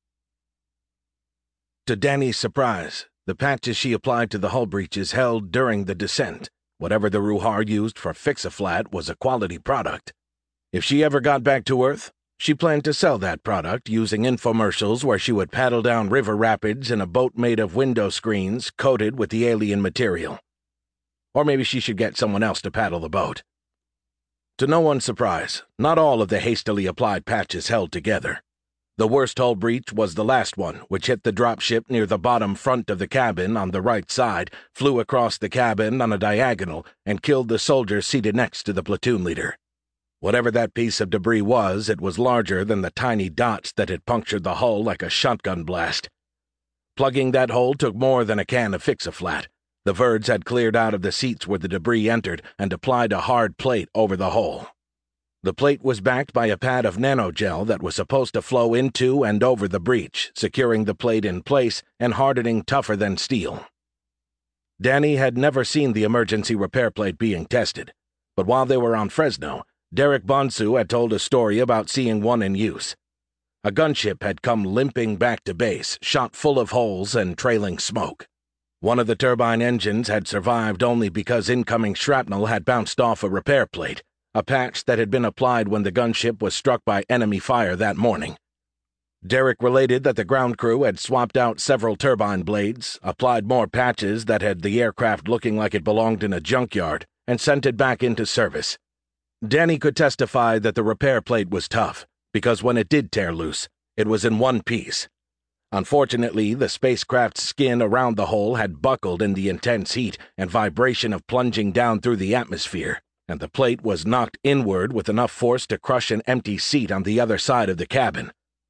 To Danny's surprise, the patches she applied to the hull breaches held during the descent. Whatever the Ruhar used for Fix-A-Flat was a quality product. If she ever got back to Earth, she planned to sell that product using infomercials where she would paddle down river rapids in a boat made of window screens coated with the alien material. Or maybe she should get someone else to paddle the boat. To no one's surprise, not all of the hastily applied patches held together. The worst hull breach was the last one, which hit the dropship near the bottom front of the cabin on the right side, flew across the cabin on a diagonal, and killed the soldier seated next to the platoon leader. Whatever that piece of debris was, it was larger than the tiny dots that had punctured the hull like a shotgun blast. Plugging that hole took more than a can of Fix-A-Flat. The Verds had cleared out of the seats where the debris entered and applied a hard plate over the hole. The plate was backed by a pad of nanogel that was supposed to flow into and over the breach, securing the plate in place and hardening tougher than steel. Danny had never seen the emergency repair plate being tested, but while they were on Fresno, Derek Bonsu had told a story about seeing one in use. A gunship had come limping back to base, shot full of holes and trailing smoke. One of the turbine engines had survived only because incoming shrapnel had bounced off a repair plate, a patch that had been applied when the gunship was struck by enemy fire that morning. Derek related that the ground crew had swapped out several turbine blades, applied more patches that had the aircraft looking like it belonged in a junkyard, and sent it back into service. Danny could testify that the repair plate was tough, because when it did tear loose, it was in one piece. Unfortunately, the spacecraft's skin around the hole had buckled in the intense heat and vibration of plunging down through the atmosphere, and the plate was knocked inward with enough force to crush an empty seat on the other side of the cabin.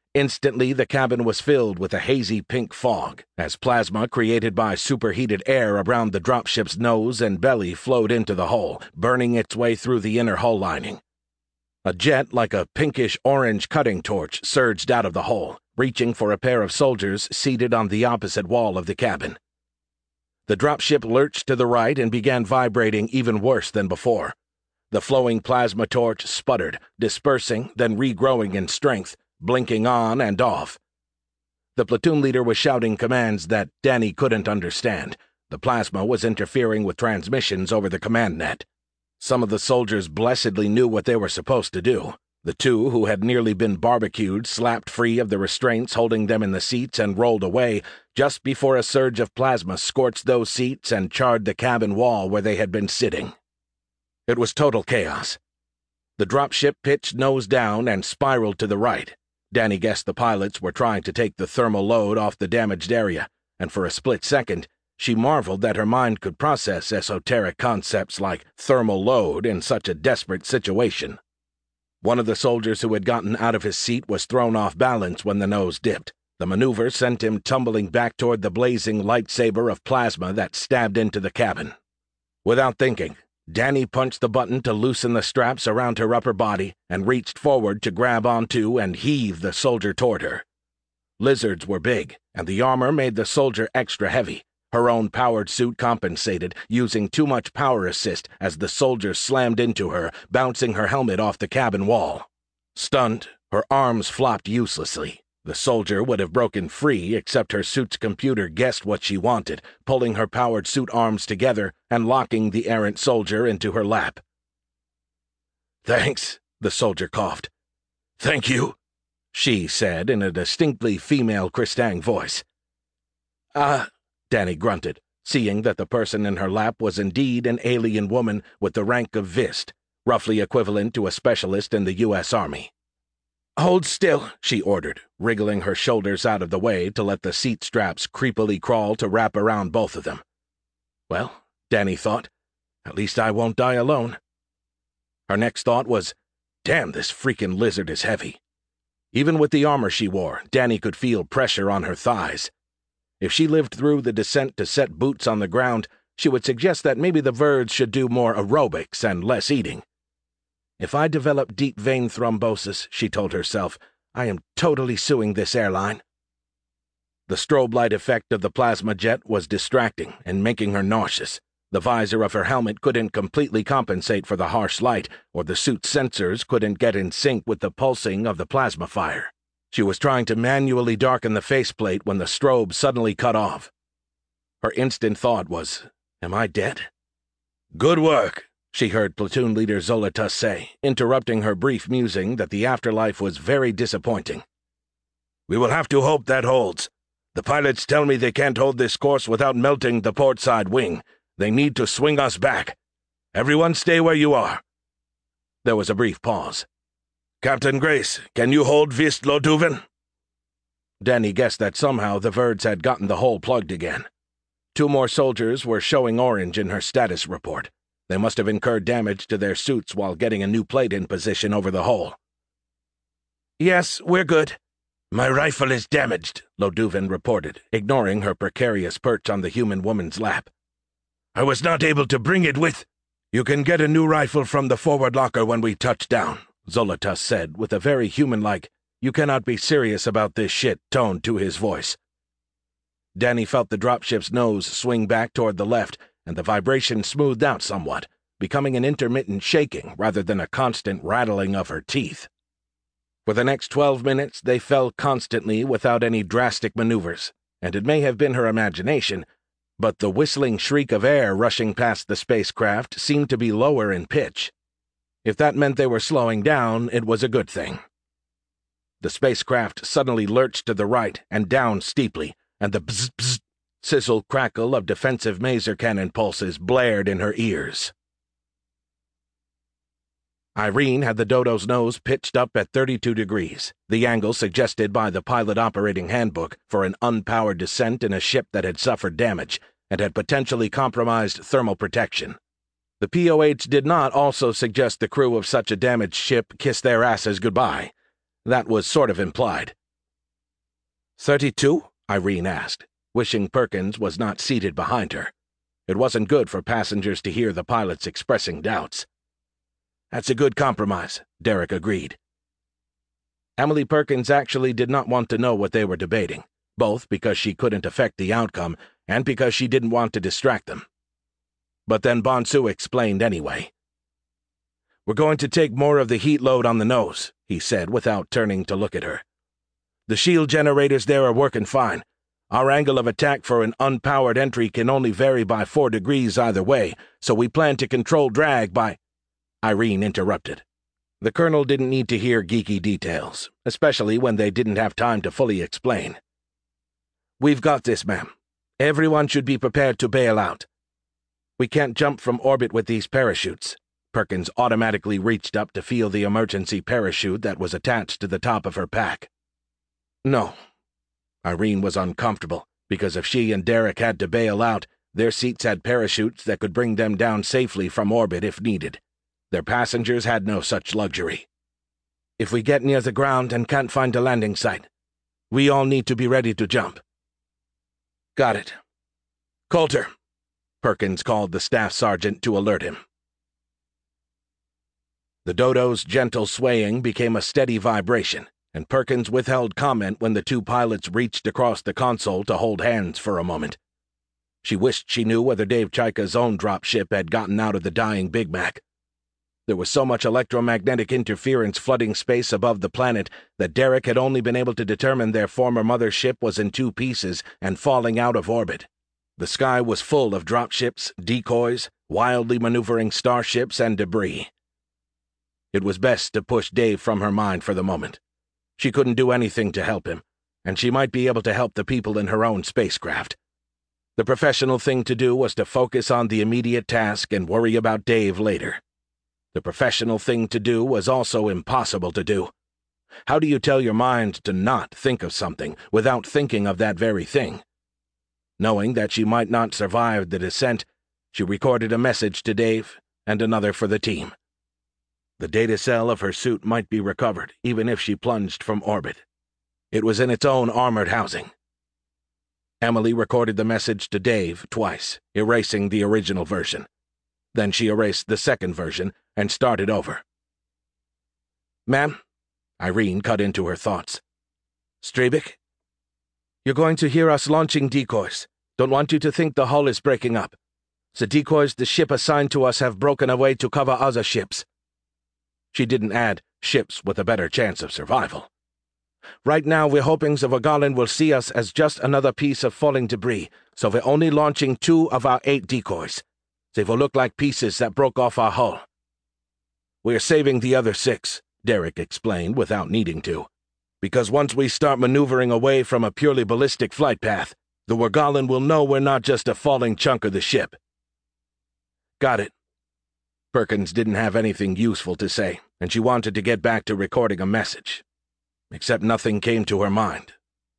Instantly, the cabin was filled with a hazy pink fog, as plasma created by superheated air around the dropship's nose and belly flowed into the hull, burning its way through the inner hull lining. A jet like a pinkish-orange cutting torch surged out of the hull, reaching for a pair of soldiers seated on the opposite wall of the cabin. The dropship lurched to the right and began vibrating even worse than before. The flowing plasma torch sputtered, dispersing, then regrowing in strength, blinking on and off. The platoon leader was shouting commands that Danny couldn't understand. The plasma was interfering with transmissions over the command net. Some of the soldiers blessedly knew what they were supposed to do. The two who had nearly been barbecued slapped free of the restraints holding them in the seats and rolled away just before a surge of plasma scorched those seats and charred the cabin wall where they had been sitting. It was total chaos. The dropship pitched nose down and spiraled to the right. Danny guessed the pilots were trying to take the thermal load off the damaged area, and for a split second, she marveled that her mind could process esoteric concepts like thermal load in such a desperate situation. One of the soldiers who had gotten out of his seat was thrown off balance when the nose dipped. The maneuver sent him tumbling back toward the blazing lightsaber of plasma that stabbed into the cabin. Without thinking, Danny punched the button to loosen the straps around her upper body and reached forward to grab onto and heave the soldier toward her. Lizards were big, and the armor made the soldier extra heavy. Her own powered suit compensated, using too much power assist as the soldier slammed into her, bouncing her helmet off the cabin wall. Stunned, her arms flopped uselessly. The soldier would have broken free except her suit's computer guessed what she wanted, pulling her powered suit arms together and locking the errant soldier into her lap. "Thanks," the soldier coughed. "Thank you," she said in a distinctly female Kristang voice. Danny grunted, seeing that the person in her lap was indeed an alien woman with the rank of Vist, roughly equivalent to a specialist in the U.S. Army. "Hold still," she ordered, wriggling her shoulders out of the way to let the seat straps creepily crawl to wrap around both of them. Well, Danny thought, at least I won't die alone. Her next thought was, damn, this freaking lizard is heavy. Even with the armor she wore, Danny could feel pressure on her thighs. If she lived through the descent to set boots on the ground, she would suggest that maybe the birds should do more aerobics and less eating. If I develop deep vein thrombosis, she told herself, I am totally suing this airline. The strobe light effect of the plasma jet was distracting and making her nauseous. The visor of her helmet couldn't completely compensate for the harsh light, or the suit's sensors couldn't get in sync with the pulsing of the plasma fire. She was trying to manually darken the faceplate when the strobe suddenly cut off. Her instant thought was, am I dead? "Good work," she heard Platoon Leader Zolotus say, interrupting her brief musing that the afterlife was very disappointing. "We will have to hope that holds. The pilots tell me they can't hold this course without melting the port side wing. They need to swing us back. Everyone stay where you are." There was a brief pause. "Captain Grace, can you hold Vist Loduven?" Danny guessed that somehow the Verds had gotten the hole plugged again. 2 more soldiers were showing orange in her status report. They must have incurred damage to their suits while getting a new plate in position over the hole. "Yes, we're good." "My rifle is damaged," Loduven reported, ignoring her precarious perch on the human woman's lap. "I was not able to bring it with—" "You can get a new rifle from the forward locker when we touch down," Zolotus said, with a very human-like, "You cannot be serious about this shit" tone to his voice. Danny felt the dropship's nose swing back toward the left, and the vibration smoothed out somewhat, becoming an intermittent shaking rather than a constant rattling of her teeth. For the next 12 minutes they fell constantly without any drastic maneuvers, and it may have been her imagination, but the whistling shriek of air rushing past the spacecraft seemed to be lower in pitch. If that meant they were slowing down, it was a good thing. The spacecraft suddenly lurched to the right and down steeply, and the bzz-bzz, sizzle-crackle of defensive maser cannon pulses blared in her ears. Irene had the Dodo's nose pitched up at 32 degrees, the angle suggested by the pilot operating handbook for an unpowered descent in a ship that had suffered damage and had potentially compromised thermal protection. The POH did not also suggest the crew of such a damaged ship kiss their asses goodbye. That was sort of implied. "32?" Irene asked, wishing Perkins was not seated behind her. It wasn't good for passengers to hear the pilots expressing doubts. "That's a good compromise," Derek agreed. Emily Perkins actually did not want to know what they were debating, both because she couldn't affect the outcome and because she didn't want to distract them. But then Bonsu explained anyway. "We're going to take more of the heat load on the nose," he said without turning to look at her. "The shield generators there are working fine. Our angle of attack for an unpowered entry can only vary by 4 degrees either way, so we plan to control drag by—" Irene interrupted. The colonel didn't need to hear geeky details, especially when they didn't have time to fully explain. "We've got this, ma'am. Everyone should be prepared to bail out. We can't jump from orbit with these parachutes." Perkins automatically reached up to feel the emergency parachute that was attached to the top of her pack. "No." Irene was uncomfortable, because if she and Derek had to bail out, their seats had parachutes that could bring them down safely from orbit if needed. Their passengers had no such luxury. "If we get near the ground and can't find a landing site, we all need to be ready to jump." "Got it. Coulter," Perkins called the staff sergeant to alert him. The Dodo's gentle swaying became a steady vibration, and Perkins withheld comment when the two pilots reached across the console to hold hands for a moment. She wished she knew whether Dave Chaika's own dropship had gotten out of the dying Big Mac. There was so much electromagnetic interference flooding space above the planet that Derek had only been able to determine their former mother ship was in 2 pieces and falling out of orbit. The sky was full of dropships, decoys, wildly maneuvering starships, and debris. It was best to push Dave from her mind for the moment. She couldn't do anything to help him, and she might be able to help the people in her own spacecraft. The professional thing to do was to focus on the immediate task and worry about Dave later. The professional thing to do was also impossible to do. How do you tell your mind to not think of something without thinking of that very thing? Knowing that she might not survive the descent, she recorded a message to Dave and another for the team. The data cell of her suit might be recovered, even if she plunged from orbit. It was in its own armored housing. Emily recorded the message to Dave twice, erasing the original version. Then she erased the second version and started over. "Ma'am," Irene cut into her thoughts. "Strebik? You're going to hear us launching decoys. Don't want you to think the hull is breaking up. The decoys the ship assigned to us have broken away to cover other ships." She didn't add ships with a better chance of survival. "Right now we're hoping the Vogalin will see us as just another piece of falling debris, so we're only launching 2 of our 8 decoys. They will look like pieces that broke off our hull." "We're saving the other 6, Derek explained without needing to, "because once we start maneuvering away from a purely ballistic flight path, the Vogalin will know we're not just a falling chunk of the ship." "Got it." Perkins didn't have anything useful to say, and she wanted to get back to recording a message. Except nothing came to her mind.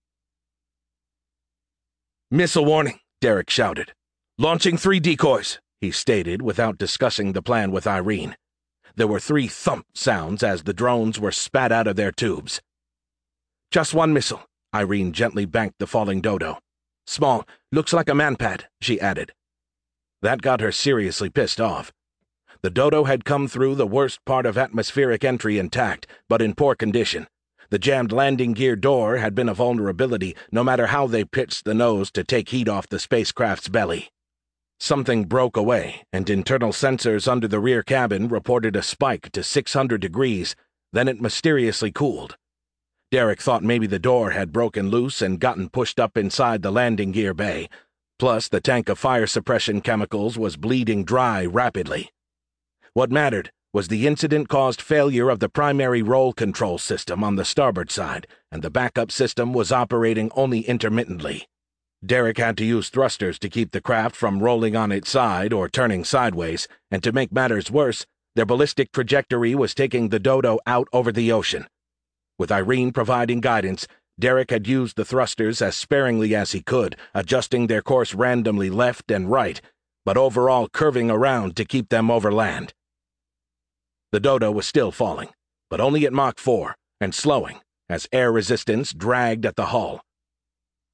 "Missile warning," Derek shouted. "Launching 3 decoys," he stated without discussing the plan with Irene. There were 3 thump sounds as the drones were spat out of their tubes. "Just 1 missile," Irene gently banked the falling Dodo. "Small, looks like a manpad," she added. That got her seriously pissed off. The Dodo had come through the worst part of atmospheric entry intact, but in poor condition. The jammed landing gear door had been a vulnerability, no matter how they pitched the nose to take heat off the spacecraft's belly. Something broke away, and internal sensors under the rear cabin reported a spike to 600 degrees, then it mysteriously cooled. Derek thought maybe the door had broken loose and gotten pushed up inside the landing gear bay. Plus, the tank of fire suppression chemicals was bleeding dry rapidly. What mattered was the incident caused failure of the primary roll control system on the starboard side, and the backup system was operating only intermittently. Derek had to use thrusters to keep the craft from rolling on its side or turning sideways, and to make matters worse, their ballistic trajectory was taking the Dodo out over the ocean. With Irene providing guidance, Derek had used the thrusters as sparingly as he could, adjusting their course randomly left and right, but overall curving around to keep them over land. The Dodo was still falling, but only at Mach 4, and slowing, as air resistance dragged at the hull.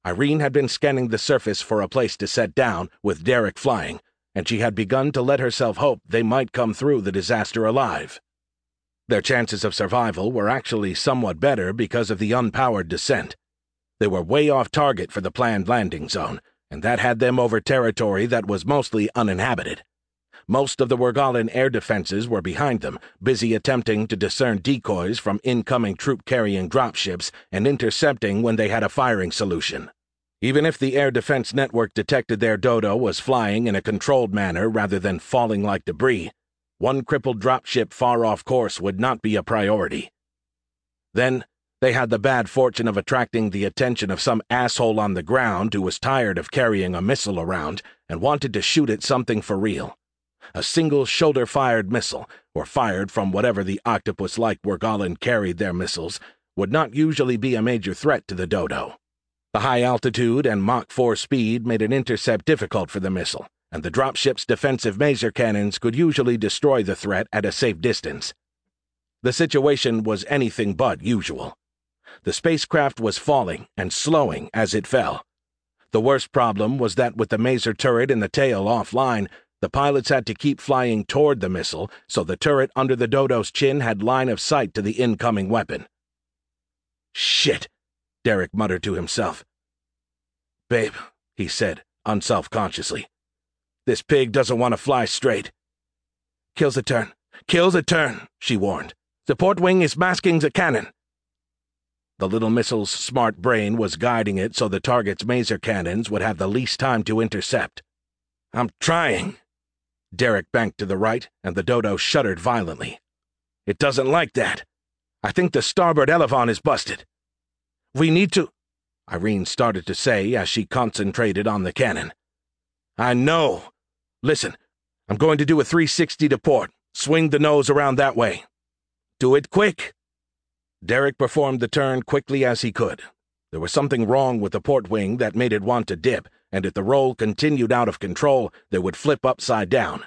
Irene had been scanning the surface for a place to set down, with Derek flying, and she had begun to let herself hope they might come through the disaster alive. Their chances of survival were actually somewhat better because of the unpowered descent. They were way off target for the planned landing zone, and that had them over territory that was mostly uninhabited. Most of the Wergalen air defenses were behind them, busy attempting to discern decoys from incoming troop-carrying dropships and intercepting when they had a firing solution. Even if the air defense network detected their Dodo was flying in a controlled manner rather than falling like debris, one crippled dropship far off course would not be a priority. Then, they had the bad fortune of attracting the attention of some asshole on the ground who was tired of carrying a missile around and wanted to shoot at something for real. A single shoulder-fired missile, or fired from whatever the octopus-like Wergalen carried their missiles, would not usually be a major threat to the Dodo. The high altitude and Mach 4 speed made an intercept difficult for the missile, and the dropship's defensive maser cannons could usually destroy the threat at a safe distance. The situation was anything but usual. The spacecraft was falling and slowing as it fell. The worst problem was that with the maser turret and the tail offline, the pilots had to keep flying toward the missile so the turret under the Dodo's chin had line of sight to the incoming weapon. "Shit," Derek muttered to himself. "Babe," he said, unself-consciously, "this pig doesn't want to fly straight." "Kills a turn. Kills a turn," she warned. "The port wing is masking the cannon." The little missile's smart brain was guiding it so the target's maser cannons would have the least time to intercept. "I'm trying." Derek banked to the right, and the Dodo shuddered violently. "It doesn't like that. I think the starboard elevon is busted. We need to—" Irene started to say as she concentrated on the cannon. "I know. Listen, I'm going to do a 360 to port. Swing the nose around that way. Do it quick." Derek performed the turn quickly as he could. There was something wrong with the port wing that made it want to dip, and if the roll continued out of control, they would flip upside down.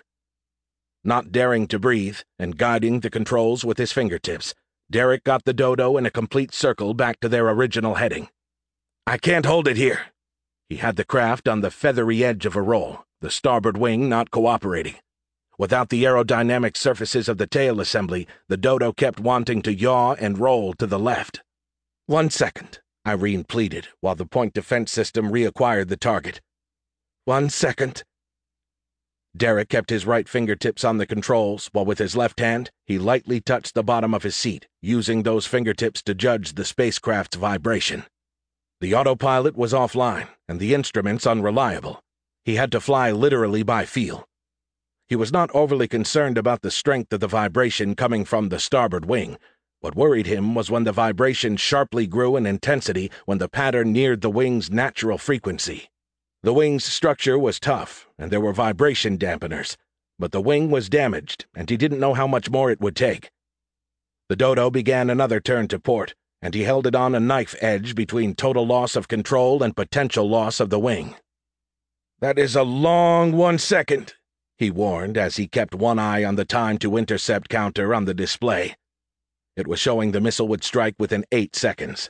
Not daring to breathe, and guiding the controls with his fingertips, Derek got the Dodo in a complete circle back to their original heading. "I can't hold it here." He had the craft on the feathery edge of a roll, the starboard wing not cooperating. Without the aerodynamic surfaces of the tail assembly, the Dodo kept wanting to yaw and roll to the left. "1 second," Irene pleaded, while the point defense system reacquired the target. 1 second. Derek kept his right fingertips on the controls, while with his left hand, he lightly touched the bottom of his seat, using those fingertips to judge the spacecraft's vibration. The autopilot was offline, and the instruments unreliable. He had to fly literally by feel. He was not overly concerned about the strength of the vibration coming from the starboard wing. What worried him was when the vibration sharply grew in intensity when the pattern neared the wing's natural frequency. The wing's structure was tough, and there were vibration dampeners, but the wing was damaged, and he didn't know how much more it would take. The Dodo began another turn to port, and he held it on a knife edge between total loss of control and potential loss of the wing. "That is a long 1 second, he warned as he kept one eye on the time to intercept counter on the display. It was showing the missile would strike within 8 seconds.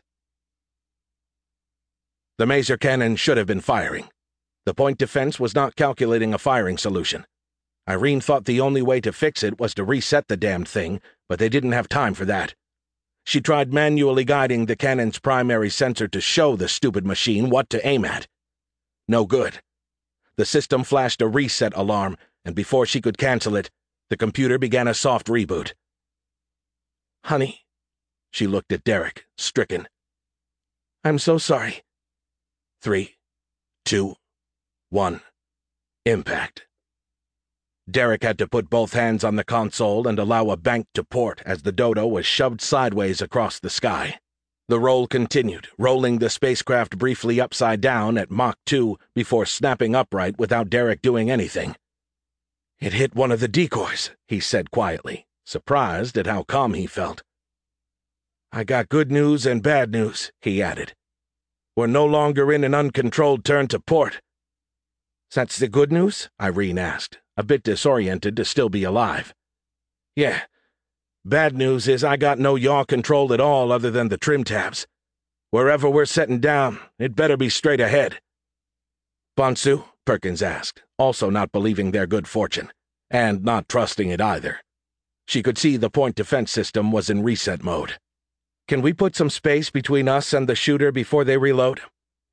The maser cannon should have been firing. The point defense was not calculating a firing solution. Irene thought the only way to fix it was to reset the damned thing, but they didn't have time for that. She tried manually guiding the cannon's primary sensor to show the stupid machine what to aim at. No good. The system flashed a reset alarm, and before she could cancel it, the computer began a soft reboot. "Honey," she looked at Derek, stricken. "I'm so sorry." 3, 2, 1. Impact. Derek had to put both hands on the console and allow a bank to port as the Dodo was shoved sideways across the sky. The roll continued, rolling the spacecraft briefly upside down at Mach 2 before snapping upright without Derek doing anything. "It hit one of the decoys," he said quietly, surprised at how calm he felt. "I got good news and bad news," he added. "We're no longer in an uncontrolled turn to port." "That's the good news?" Irene asked, a bit disoriented to still be alive. "Yeah. Bad news is I got no yaw control at all other than the trim tabs. Wherever we're setting down, it better be straight ahead." "Bonsu?" Perkins asked, also not believing their good fortune, and not trusting it either. She could see the point defense system was in reset mode. "Can we put some space between us and the shooter before they reload?"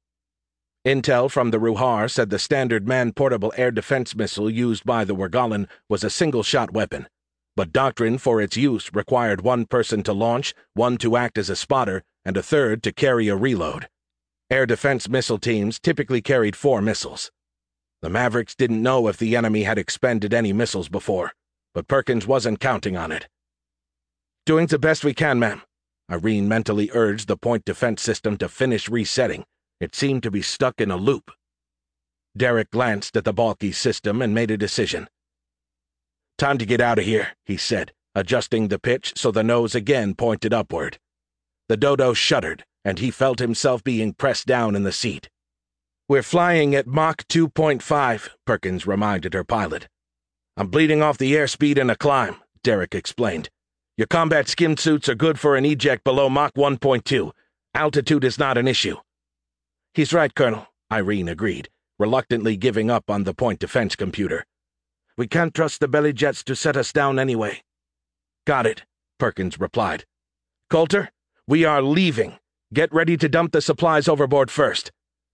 Intel from the Ruhar said the standard man-portable air defense missile used by the Wergalan was a single-shot weapon, but doctrine for its use required one person to launch, one to act as a spotter, and a third to carry a reload. Air defense missile teams typically carried 4 missiles. The Mavericks didn't know if the enemy had expended any missiles before, but Perkins wasn't counting on it. "Doing the best we can, ma'am." Irene mentally urged the point defense system to finish resetting. It seemed to be stuck in a loop. Derek glanced at the bulky system and made a decision. "Time to get out of here," he said, adjusting the pitch so the nose again pointed upward. The dodo shuddered, and he felt himself being pressed down in the seat. "We're flying at Mach 2.5, Perkins reminded her pilot. "I'm bleeding off the airspeed in a climb," Derek explained. "Your combat skim suits are good for an eject below Mach 1.2. Altitude is not an issue." "He's right, Colonel," Irene agreed, reluctantly giving up on the point defense computer. "We can't trust the belly jets to set us down anyway." "Got it," Perkins replied. "Coulter, we are leaving. Get ready to dump the supplies overboard first."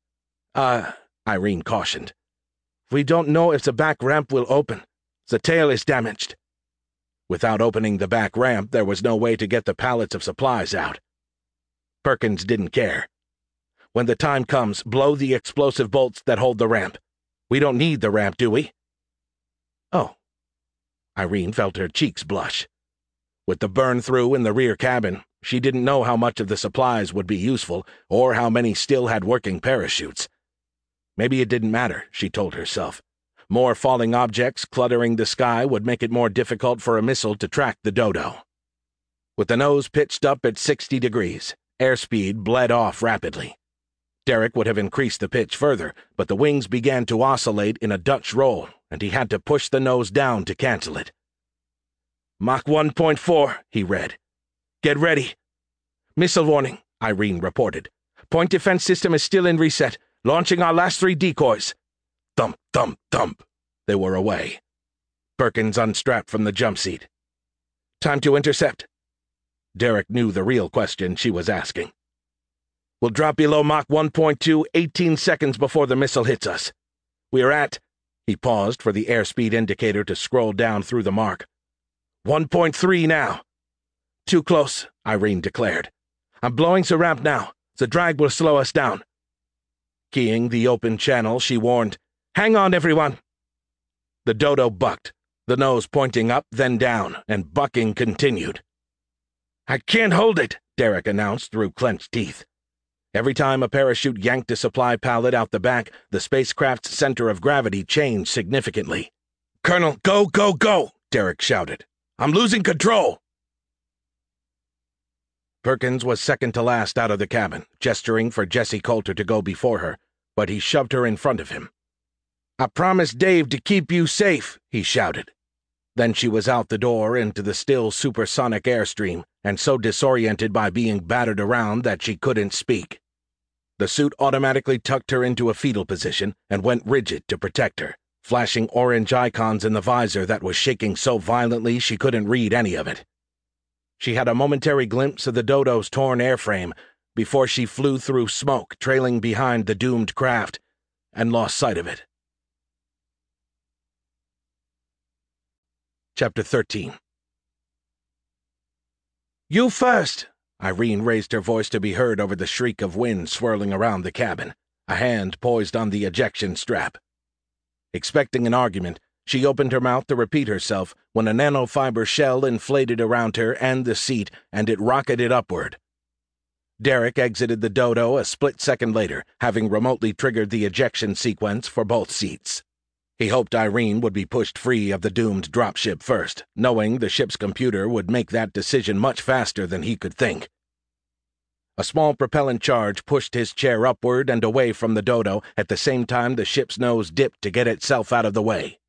Irene cautioned. "We don't know if the back ramp will open. The tail is damaged." Without opening the back ramp, there was no way to get the pallets of supplies out. Perkins didn't care. "When the time comes, blow the explosive bolts that hold the ramp. We don't need the ramp, do we?" "Oh." Irene felt her cheeks blush. With the burn-through in the rear cabin, she didn't know how much of the supplies would be useful, or how many still had working parachutes. Maybe it didn't matter, she told herself. More falling objects cluttering the sky would make it more difficult for a missile to track the dodo. With the nose pitched up at 60 degrees, airspeed bled off rapidly. Derek would have increased the pitch further, but the wings began to oscillate in a Dutch roll, and he had to push the nose down to cancel it. "Mach 1.4, he read. "Get ready." "Missile warning," Irene reported. "Point defense system is still in reset. Launching our last 3 decoys." Thump, thump, thump. They were away. Perkins unstrapped from the jump seat. "Time to intercept." Derek knew the real question she was asking. "We'll drop below Mach 1.2 18 seconds before the missile hits us. We are at—" He paused for the airspeed indicator to scroll down through the mark. 1.3 now. "Too close," Irene declared. "I'm blowing the ramp now. The drag will slow us down." Keying the open channel, she warned, "Hang on, everyone." The dodo bucked, the nose pointing up, then down, and bucking continued. "I can't hold it," Derek announced through clenched teeth. Every time a parachute yanked a supply pallet out the back, the spacecraft's center of gravity changed significantly. "Colonel, go, go, go!" Derek shouted. "I'm losing control!" Perkins was second to last out of the cabin, gesturing for Jessie Coulter to go before her, but he shoved her in front of him. "I promised Dave to keep you safe," he shouted. Then she was out the door into the still supersonic airstream, and so disoriented by being battered around that she couldn't speak. The suit automatically tucked her into a fetal position and went rigid to protect her, flashing orange icons in the visor that was shaking so violently she couldn't read any of it. She had a momentary glimpse of the dodo's torn airframe before she flew through smoke trailing behind the doomed craft and lost sight of it. Chapter 13. "You first!" Irene raised her voice to be heard over the shriek of wind swirling around the cabin, a hand poised on the ejection strap. Expecting an argument, she opened her mouth to repeat herself when a nanofiber shell inflated around her and the seat, and it rocketed upward. Derek exited the dodo a split second later, having remotely triggered the ejection sequence for both seats. He hoped Irene would be pushed free of the doomed dropship first, knowing the ship's computer would make that decision much faster than he could think. A small propellant charge pushed his chair upward and away from the dodo at the same time the ship's nose dipped to get itself out of the way.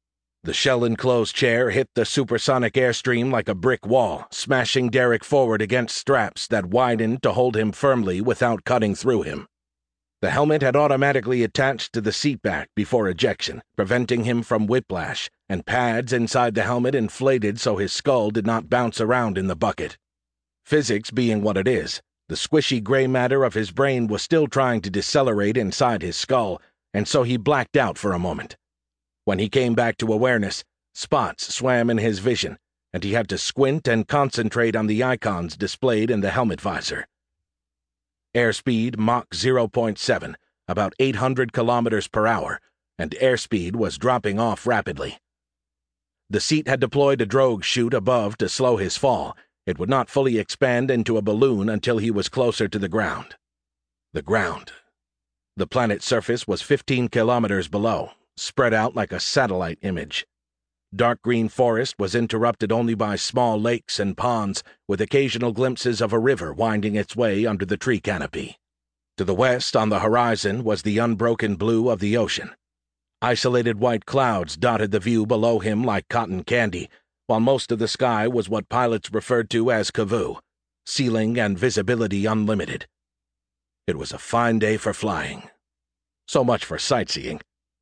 The shell-enclosed chair hit the supersonic airstream like a brick wall, smashing Derek forward against straps that widened to hold him firmly without cutting through him. The helmet had automatically attached to the seat back before ejection, preventing him from whiplash, and pads inside the helmet inflated so his skull did not bounce around in the bucket. Physics being what it is, the squishy gray matter of his brain was still trying to decelerate inside his skull, and so he blacked out for a moment. When he came back to awareness, spots swam in his vision, and he had to squint and concentrate on the icons displayed in the helmet visor. Airspeed Mach 0.7, about 800 kilometers per hour, and airspeed was dropping off rapidly. The seat had deployed a drogue chute above to slow his fall. It would not fully expand into a balloon until he was closer to the ground. The ground. The planet's surface was 15 kilometers below, spread out like a satellite image. Dark green forest was interrupted only by small lakes and ponds, with occasional glimpses of a river winding its way under the tree canopy. To the west, on the horizon, was the unbroken blue of the ocean. Isolated white clouds dotted the view below him like cotton candy, while most of the sky was what pilots referred to as Kavoo, ceiling and visibility unlimited. It was a fine day for flying. So much for sightseeing.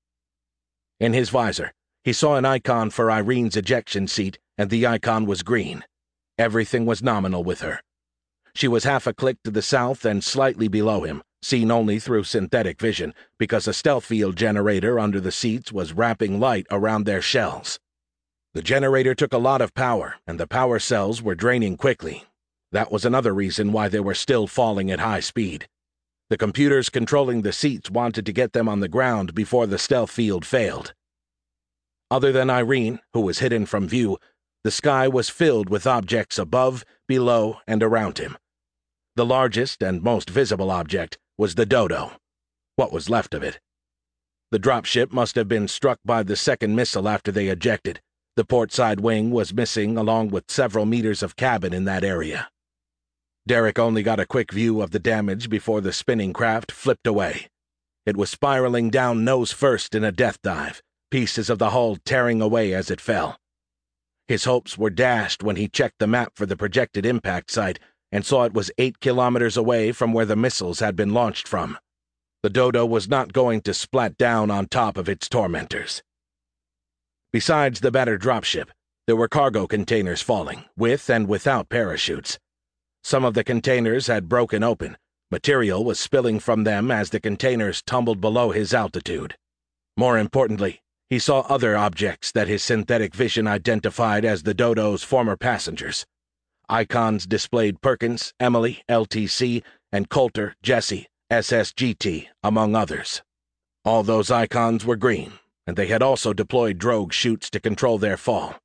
In his visor, he saw an icon for Irene's ejection seat, and the icon was green. Everything was nominal with her. She was half a click to the south and slightly below him, seen only through synthetic vision, because a stealth field generator under the seats was wrapping light around their shells. The generator took a lot of power, and the power cells were draining quickly. That was another reason why they were still falling at high speed. The computers controlling the seats wanted to get them on the ground before the stealth field failed. Other than Irene, who was hidden from view, the sky was filled with objects above, below, and around him. The largest and most visible object was the Dodo. What was left of it? The dropship must have been struck by the second missile after they ejected. The portside wing was missing, along with several meters of cabin in that area. Derek only got a quick view of the damage before the spinning craft flipped away. It was spiraling down nose first in a death dive, pieces of the hull tearing away as it fell. His hopes were dashed when he checked the map for the projected impact site and saw it was 8 kilometers away from where the missiles had been launched from. The Dodo was not going to splat down on top of its tormentors. Besides the battered dropship, there were cargo containers falling, with and without parachutes. Some of the containers had broken open. Material was spilling from them as the containers tumbled below his altitude. More importantly, he saw other objects that his synthetic vision identified as the Dodo's former passengers. Icons displayed Perkins, Emily, LTC, and Coulter, Jesse, SSGT, among others. All those icons were green, and they had also deployed drogue chutes to control their fall.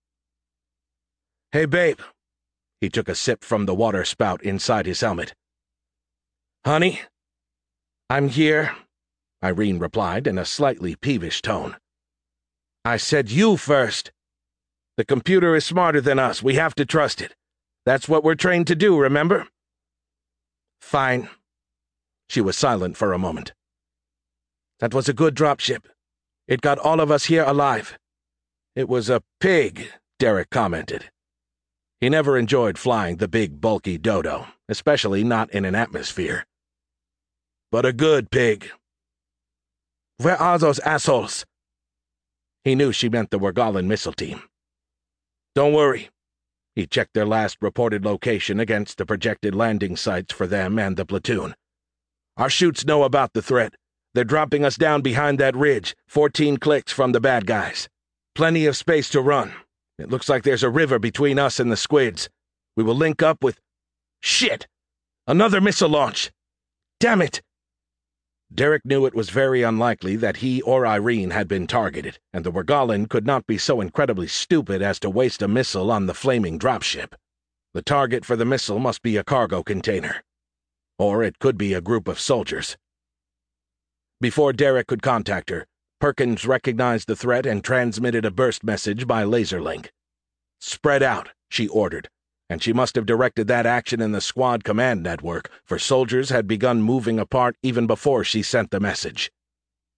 "Hey, babe." He took a sip from the water spout inside his helmet. "Honey?" "I'm here," Irene replied in a slightly peevish tone. "I said you first. The computer is smarter than us. We have to trust it. That's what we're trained to do, remember?" "Fine." She was silent for a moment. "That was a good dropship. It got all of us here alive." "It was a pig," Derek commented. He never enjoyed flying the big, bulky Dodo, especially not in an atmosphere. "But a good pig." "Where are those assholes?" He knew she meant the Wergalen missile team. "Don't worry." He checked their last reported location against the projected landing sites for them and the platoon. "Our chutes know about the threat. They're dropping us down behind that ridge, 14 clicks from the bad guys. Plenty of space to run. It looks like there's a river between us and the squids. We will link up with... Shit! Another missile launch! Damn it!" Derek knew it was very unlikely that he or Irene had been targeted, and the Wergalen could not be so incredibly stupid as to waste a missile on the flaming dropship. The target for the missile must be a cargo container. Or it could be a group of soldiers. Before Derek could contact her, Perkins recognized the threat and transmitted a burst message by laser link. "Spread out," she ordered, and she must have directed that action in the squad command network, for soldiers had begun moving apart even before she sent the message.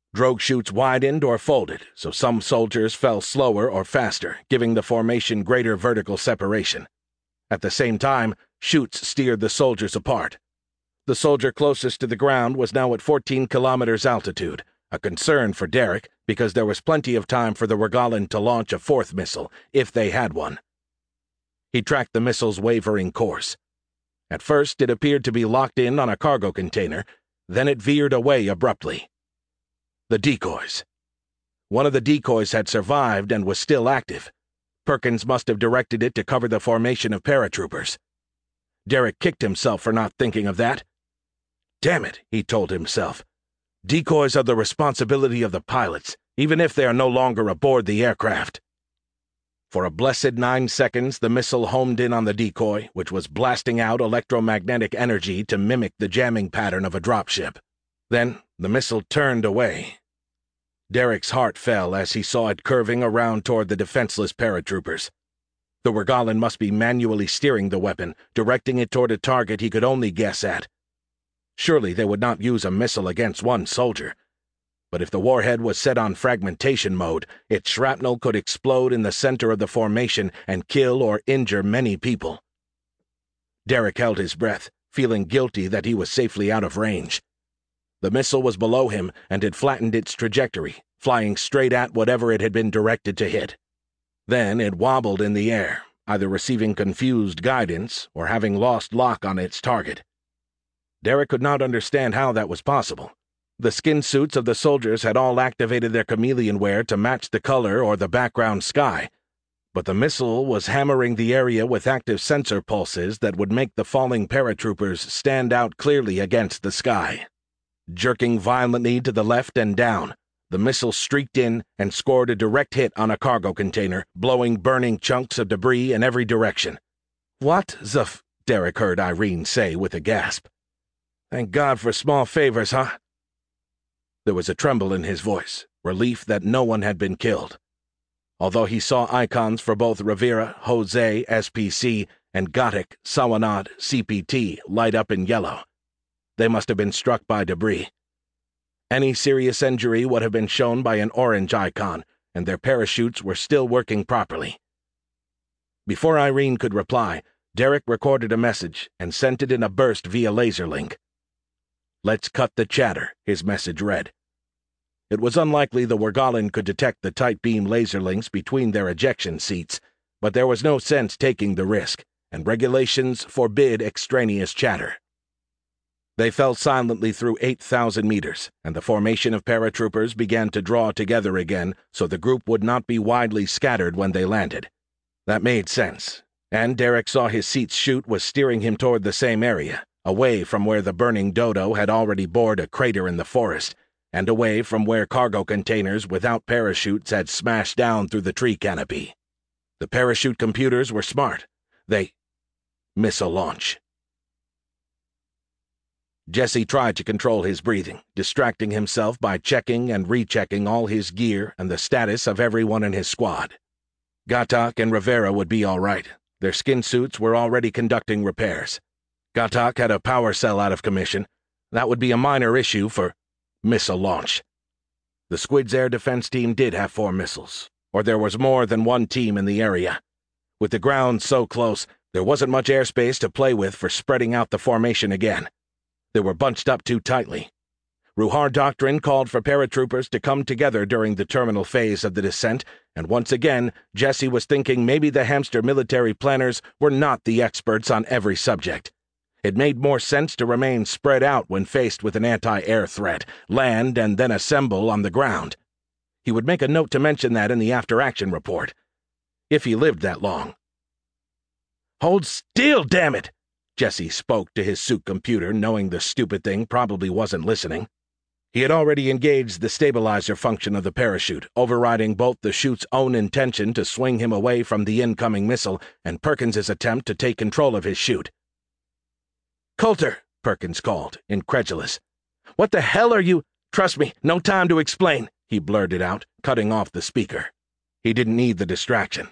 Drogue chutes widened or folded, so some soldiers fell slower or faster, giving the formation greater vertical separation. At the same time, chutes steered the soldiers apart. The soldier closest to the ground was now at 14 kilometers altitude, a concern for Derek because there was plenty of time for the Wergalen to launch a fourth missile, if they had one. He tracked the missile's wavering course. At first, it appeared to be locked in on a cargo container, then it veered away abruptly. The decoys. One of the decoys had survived and was still active. Perkins must have directed it to cover the formation of paratroopers. Derek kicked himself for not thinking of that. Damn it, he told himself. Decoys are the responsibility of the pilots, even if they are no longer aboard the aircraft. For a blessed 9 seconds, the missile homed in on the decoy, which was blasting out electromagnetic energy to mimic the jamming pattern of a dropship. Then the missile turned away. Derek's heart fell as he saw it curving around toward the defenseless paratroopers. The Wergalen must be manually steering the weapon, directing it toward a target he could only guess at. Surely they would not use a missile against one soldier. But if the warhead was set on fragmentation mode, its shrapnel could explode in the center of the formation and kill or injure many people. Derek held his breath, feeling guilty that he was safely out of range. The missile was below him and had flattened its trajectory, flying straight at whatever it had been directed to hit. Then it wobbled in the air, either receiving confused guidance or having lost lock on its target. Derek could not understand how that was possible. The skin suits of the soldiers had all activated their chameleon wear to match the color or the background sky, but the missile was hammering the area with active sensor pulses that would make the falling paratroopers stand out clearly against the sky. Jerking violently to the left and down, the missile streaked in and scored a direct hit on a cargo container, blowing burning chunks of debris in every direction. "What the f—" Derek heard Irene say with a gasp. "Thank God for small favors, huh?" There was a tremble in his voice, relief that no one had been killed. Although he saw icons for both Rivera, Jose, SPC, and Gothic, Sawanad, CPT light up in yellow. They must have been struck by debris. Any serious injury would have been shown by an orange icon, and their parachutes were still working properly. Before Irene could reply, Derek recorded a message and sent it in a burst via laser link. "Let's cut the chatter," his message read. It was unlikely the Wergalen could detect the tight beam laser links between their ejection seats, but there was no sense taking the risk, and regulations forbid extraneous chatter. They fell silently through 8,000 meters, and the formation of paratroopers began to draw together again so the group would not be widely scattered when they landed. That made sense, and Derek saw his seat's chute was steering him toward the same area, away from where the burning dodo had already bored a crater in the forest, and away from where cargo containers without parachutes had smashed down through the tree canopy. The parachute computers were smart. Missile launch. Jesse tried to control his breathing, distracting himself by checking and rechecking all his gear and the status of everyone in his squad. Gothic and Rivera would be all right. Their skin suits were already conducting repairs. Gothic had a power cell out of commission. That would be a minor issue for missile launch. The Squid's air defense team did have 4 missiles, or there was more than one team in the area. With the ground so close, there wasn't much airspace to play with for spreading out the formation again. They were bunched up too tightly. Ruhar Doctrine called for paratroopers to come together during the terminal phase of the descent, and once again, Jesse was thinking maybe the hamster military planners were not the experts on every subject. It made more sense to remain spread out when faced with an anti-air threat, land and then assemble on the ground. He would make a note to mention that in the after-action report. If he lived that long. "Hold still, damn it!" Jesse spoke to his suit computer, knowing the stupid thing probably wasn't listening. He had already engaged the stabilizer function of the parachute, overriding both the chute's own intention to swing him away from the incoming missile and Perkins's attempt to take control of his chute. "Coulter," Perkins called, incredulous. "What the hell are you—" "Trust me, no time to explain," he blurted out, cutting off the speaker. He didn't need the distraction.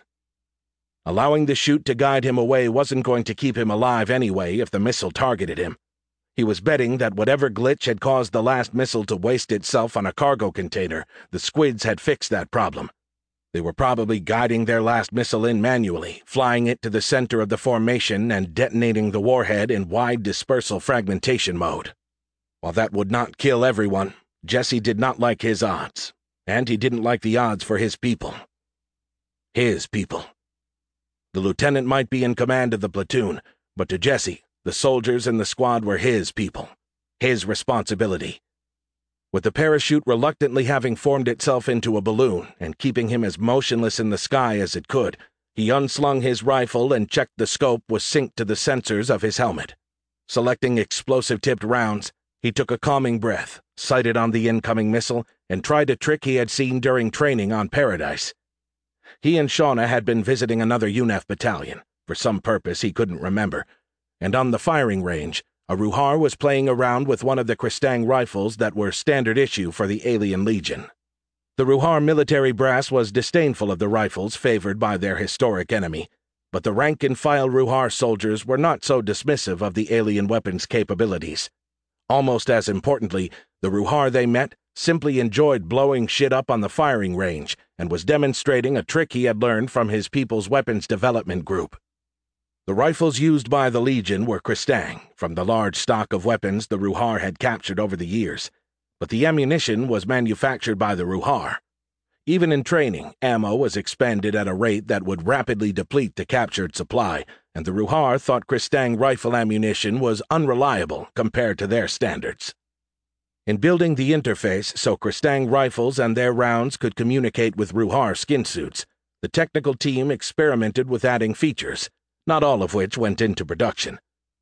Allowing the chute to guide him away wasn't going to keep him alive anyway if the missile targeted him. He was betting that whatever glitch had caused the last missile to waste itself on a cargo container, the squids had fixed that problem. They were probably guiding their last missile in manually, flying it to the center of the formation and detonating the warhead in wide dispersal fragmentation mode. While that would not kill everyone, Jesse did not like his odds, and he didn't like the odds for his people. His people. The lieutenant might be in command of the platoon, but to Jesse, the soldiers in the squad were his people, his responsibility. With the parachute reluctantly having formed itself into a balloon and keeping him as motionless in the sky as it could, he unslung his rifle and checked the scope was synced to the sensors of his helmet. Selecting explosive-tipped rounds, he took a calming breath, sighted on the incoming missile, and tried a trick he had seen during training on Paradise. He and Shauna had been visiting another UNEF battalion, for some purpose he couldn't remember, and on the firing range, a Ruhar was playing around with one of the Kristang rifles that were standard issue for the Alien Legion. The Ruhar military brass was disdainful of the rifles favored by their historic enemy, but the rank-and-file Ruhar soldiers were not so dismissive of the alien weapons' capabilities. Almost as importantly, the Ruhar they met simply enjoyed blowing shit up on the firing range and was demonstrating a trick he had learned from his people's weapons development group. The rifles used by the Legion were Kristang, from the large stock of weapons the Ruhar had captured over the years, but the ammunition was manufactured by the Ruhar. Even in training, ammo was expended at a rate that would rapidly deplete the captured supply, and the Ruhar thought Kristang rifle ammunition was unreliable compared to their standards. In building the interface so Kristang rifles and their rounds could communicate with Ruhar skin suits, the technical team experimented with adding features, not all of which went into production.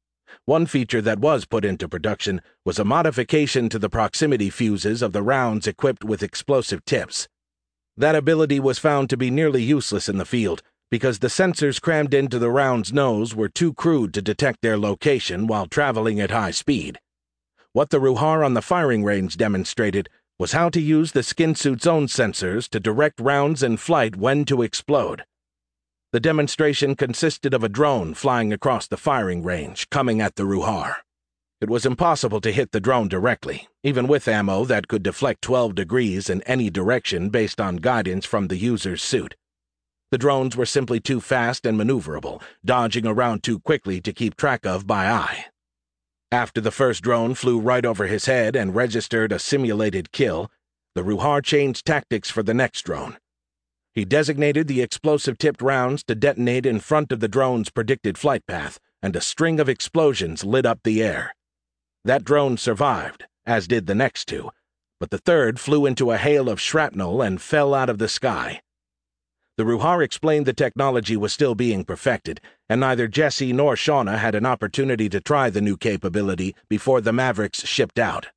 One feature that was put into production was a modification to the proximity fuses of the rounds equipped with explosive tips. That ability was found to be nearly useless in the field because the sensors crammed into the round's nose were too crude to detect their location while traveling at high speed. What the Ruhar on the firing range demonstrated was how to use the skin suit's own sensors to direct rounds in flight when to explode. The demonstration consisted of a drone flying across the firing range, coming at the Ruhar. It was impossible to hit the drone directly, even with ammo that could deflect 12 degrees in any direction based on guidance from the user's suit. The drones were simply too fast and maneuverable, dodging around too quickly to keep track of by eye. After the first drone flew right over his head and registered a simulated kill, the Ruhar changed tactics for the next drone. He designated the explosive-tipped rounds to detonate in front of the drone's predicted flight path, and a string of explosions lit up the air. That drone survived, as did the next two, but the third flew into a hail of shrapnel and fell out of the sky. The Ruhar explained the technology was still being perfected, and neither Jesse nor Shauna had an opportunity to try the new capability before the Mavericks shipped out.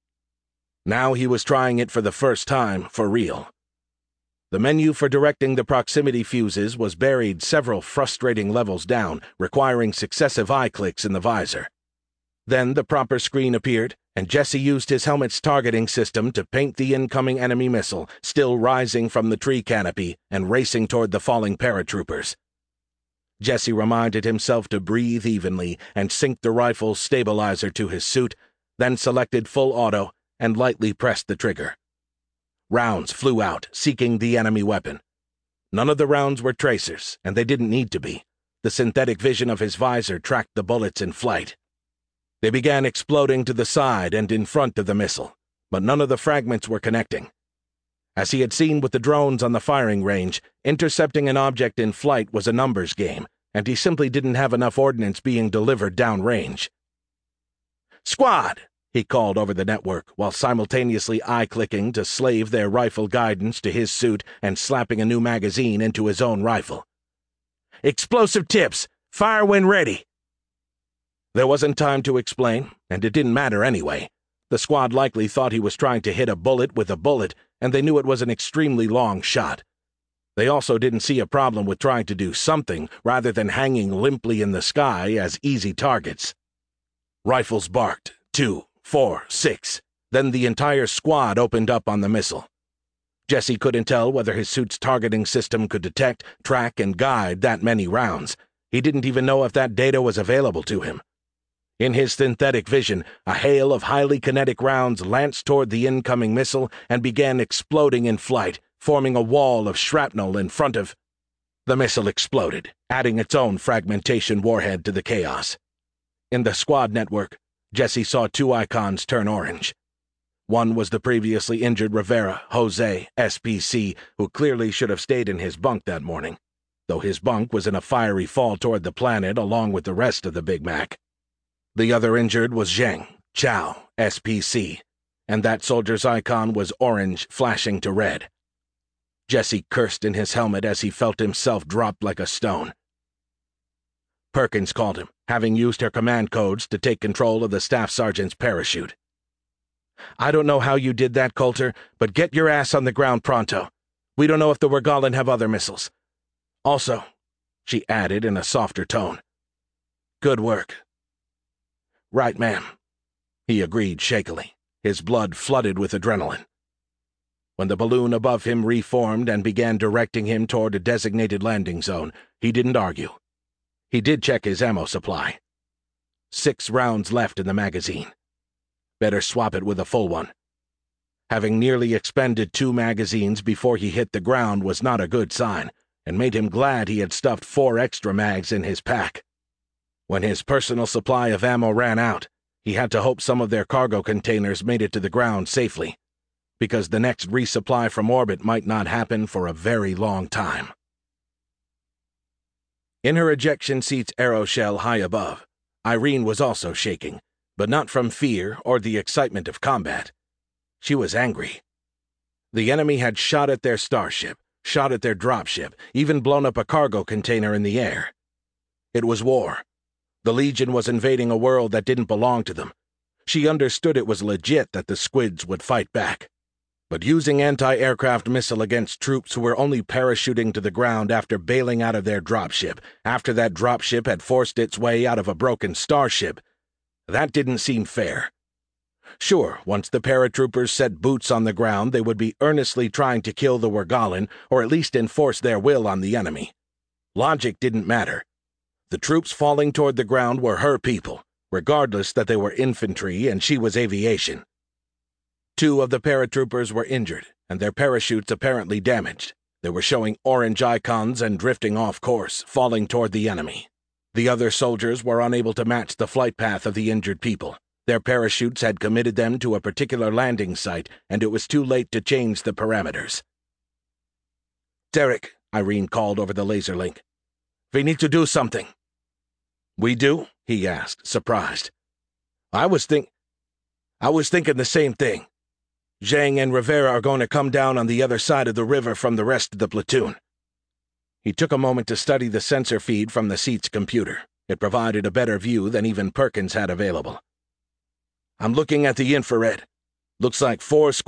Now he was trying it for the first time, for real. The menu for directing the proximity fuses was buried several frustrating levels down, requiring successive eye clicks in the visor. Then the proper screen appeared, and Jesse used his helmet's targeting system to paint the incoming enemy missile, still rising from the tree canopy and racing toward the falling paratroopers. Jesse reminded himself to breathe evenly and sync the rifle's stabilizer to his suit, then selected full auto and lightly pressed the trigger. Rounds flew out, seeking the enemy weapon. None of the rounds were tracers, and they didn't need to be. The synthetic vision of his visor tracked the bullets in flight. They began exploding to the side and in front of the missile, but none of the fragments were connecting. As he had seen with the drones on the firing range, intercepting an object in flight was a numbers game, and he simply didn't have enough ordnance being delivered downrange. "Squad!" he called over the network, while simultaneously eye-clicking to slave their rifle guidance to his suit and slapping a new magazine into his own rifle. "Explosive tips! Fire when ready!" There wasn't time to explain, and it didn't matter anyway. The squad likely thought he was trying to hit a bullet with a bullet, and they knew it was an extremely long shot. They also didn't see a problem with trying to do something rather than hanging limply in the sky as easy targets. Rifles barked, 2, 4, 6. Then the entire squad opened up on the missile. Jesse couldn't tell whether his suit's targeting system could detect, track, and guide that many rounds. He didn't even know if that data was available to him. In his synthetic vision, a hail of highly kinetic rounds lanced toward the incoming missile and began exploding in flight, forming a wall of shrapnel in front of... The missile exploded, adding its own fragmentation warhead to the chaos. In the squad network, Jesse saw two icons turn orange. One was the previously injured Rivera, Jose, SPC, who clearly should have stayed in his bunk that morning, though his bunk was in a fiery fall toward the planet along with the rest of the Big Mac. The other injured was Zheng, Chow, SPC, and that soldier's icon was orange flashing to red. Jesse cursed in his helmet as he felt himself drop like a stone. Perkins called him, having used her command codes to take control of the staff sergeant's parachute. "I don't know how you did that, Coulter, but get your ass on the ground pronto. We don't know if the Wergalen have other missiles. Also," she added in a softer tone, "good work." "Right, ma'am," he agreed shakily, his blood flooded with adrenaline. When the balloon above him reformed and began directing him toward a designated landing zone, he didn't argue. He did check his ammo supply. 6 rounds left in the magazine. Better swap it with a full one. Having nearly expended 2 magazines before he hit the ground was not a good sign, and made him glad he had stuffed 4 extra mags in his pack. When his personal supply of ammo ran out, he had to hope some of their cargo containers made it to the ground safely, because the next resupply from orbit might not happen for a very long time. In her ejection seat's aeroshell high above, Irene was also shaking, but not from fear or the excitement of combat. She was angry. The enemy had shot at their starship, shot at their dropship, even blown up a cargo container in the air. It was war. The Legion was invading a world that didn't belong to them. She understood it was legit that the squids would fight back. But using anti-aircraft missile against troops who were only parachuting to the ground after bailing out of their dropship, after that dropship had forced its way out of a broken starship, that didn't seem fair. Sure, once the paratroopers set boots on the ground, they would be earnestly trying to kill the Wergalen, or at least enforce their will on the enemy. Logic didn't matter. The troops falling toward the ground were her people, regardless that they were infantry and she was aviation. 2 of the paratroopers were injured, and their parachutes apparently damaged. They were showing orange icons and drifting off course, falling toward the enemy. The other soldiers were unable to match the flight path of the injured people. Their parachutes had committed them to a particular landing site, and it was too late to change the parameters. "Derek," Irene called over the laser link. "We need to do something." "We do?" he asked, surprised. I was thinking the same thing. Zheng and Rivera are going to come down on the other side of the river from the rest of the platoon." He took a moment to study the sensor feed from the seat's computer. It provided a better view than even Perkins had available. "I'm looking at the infrared. Looks like 4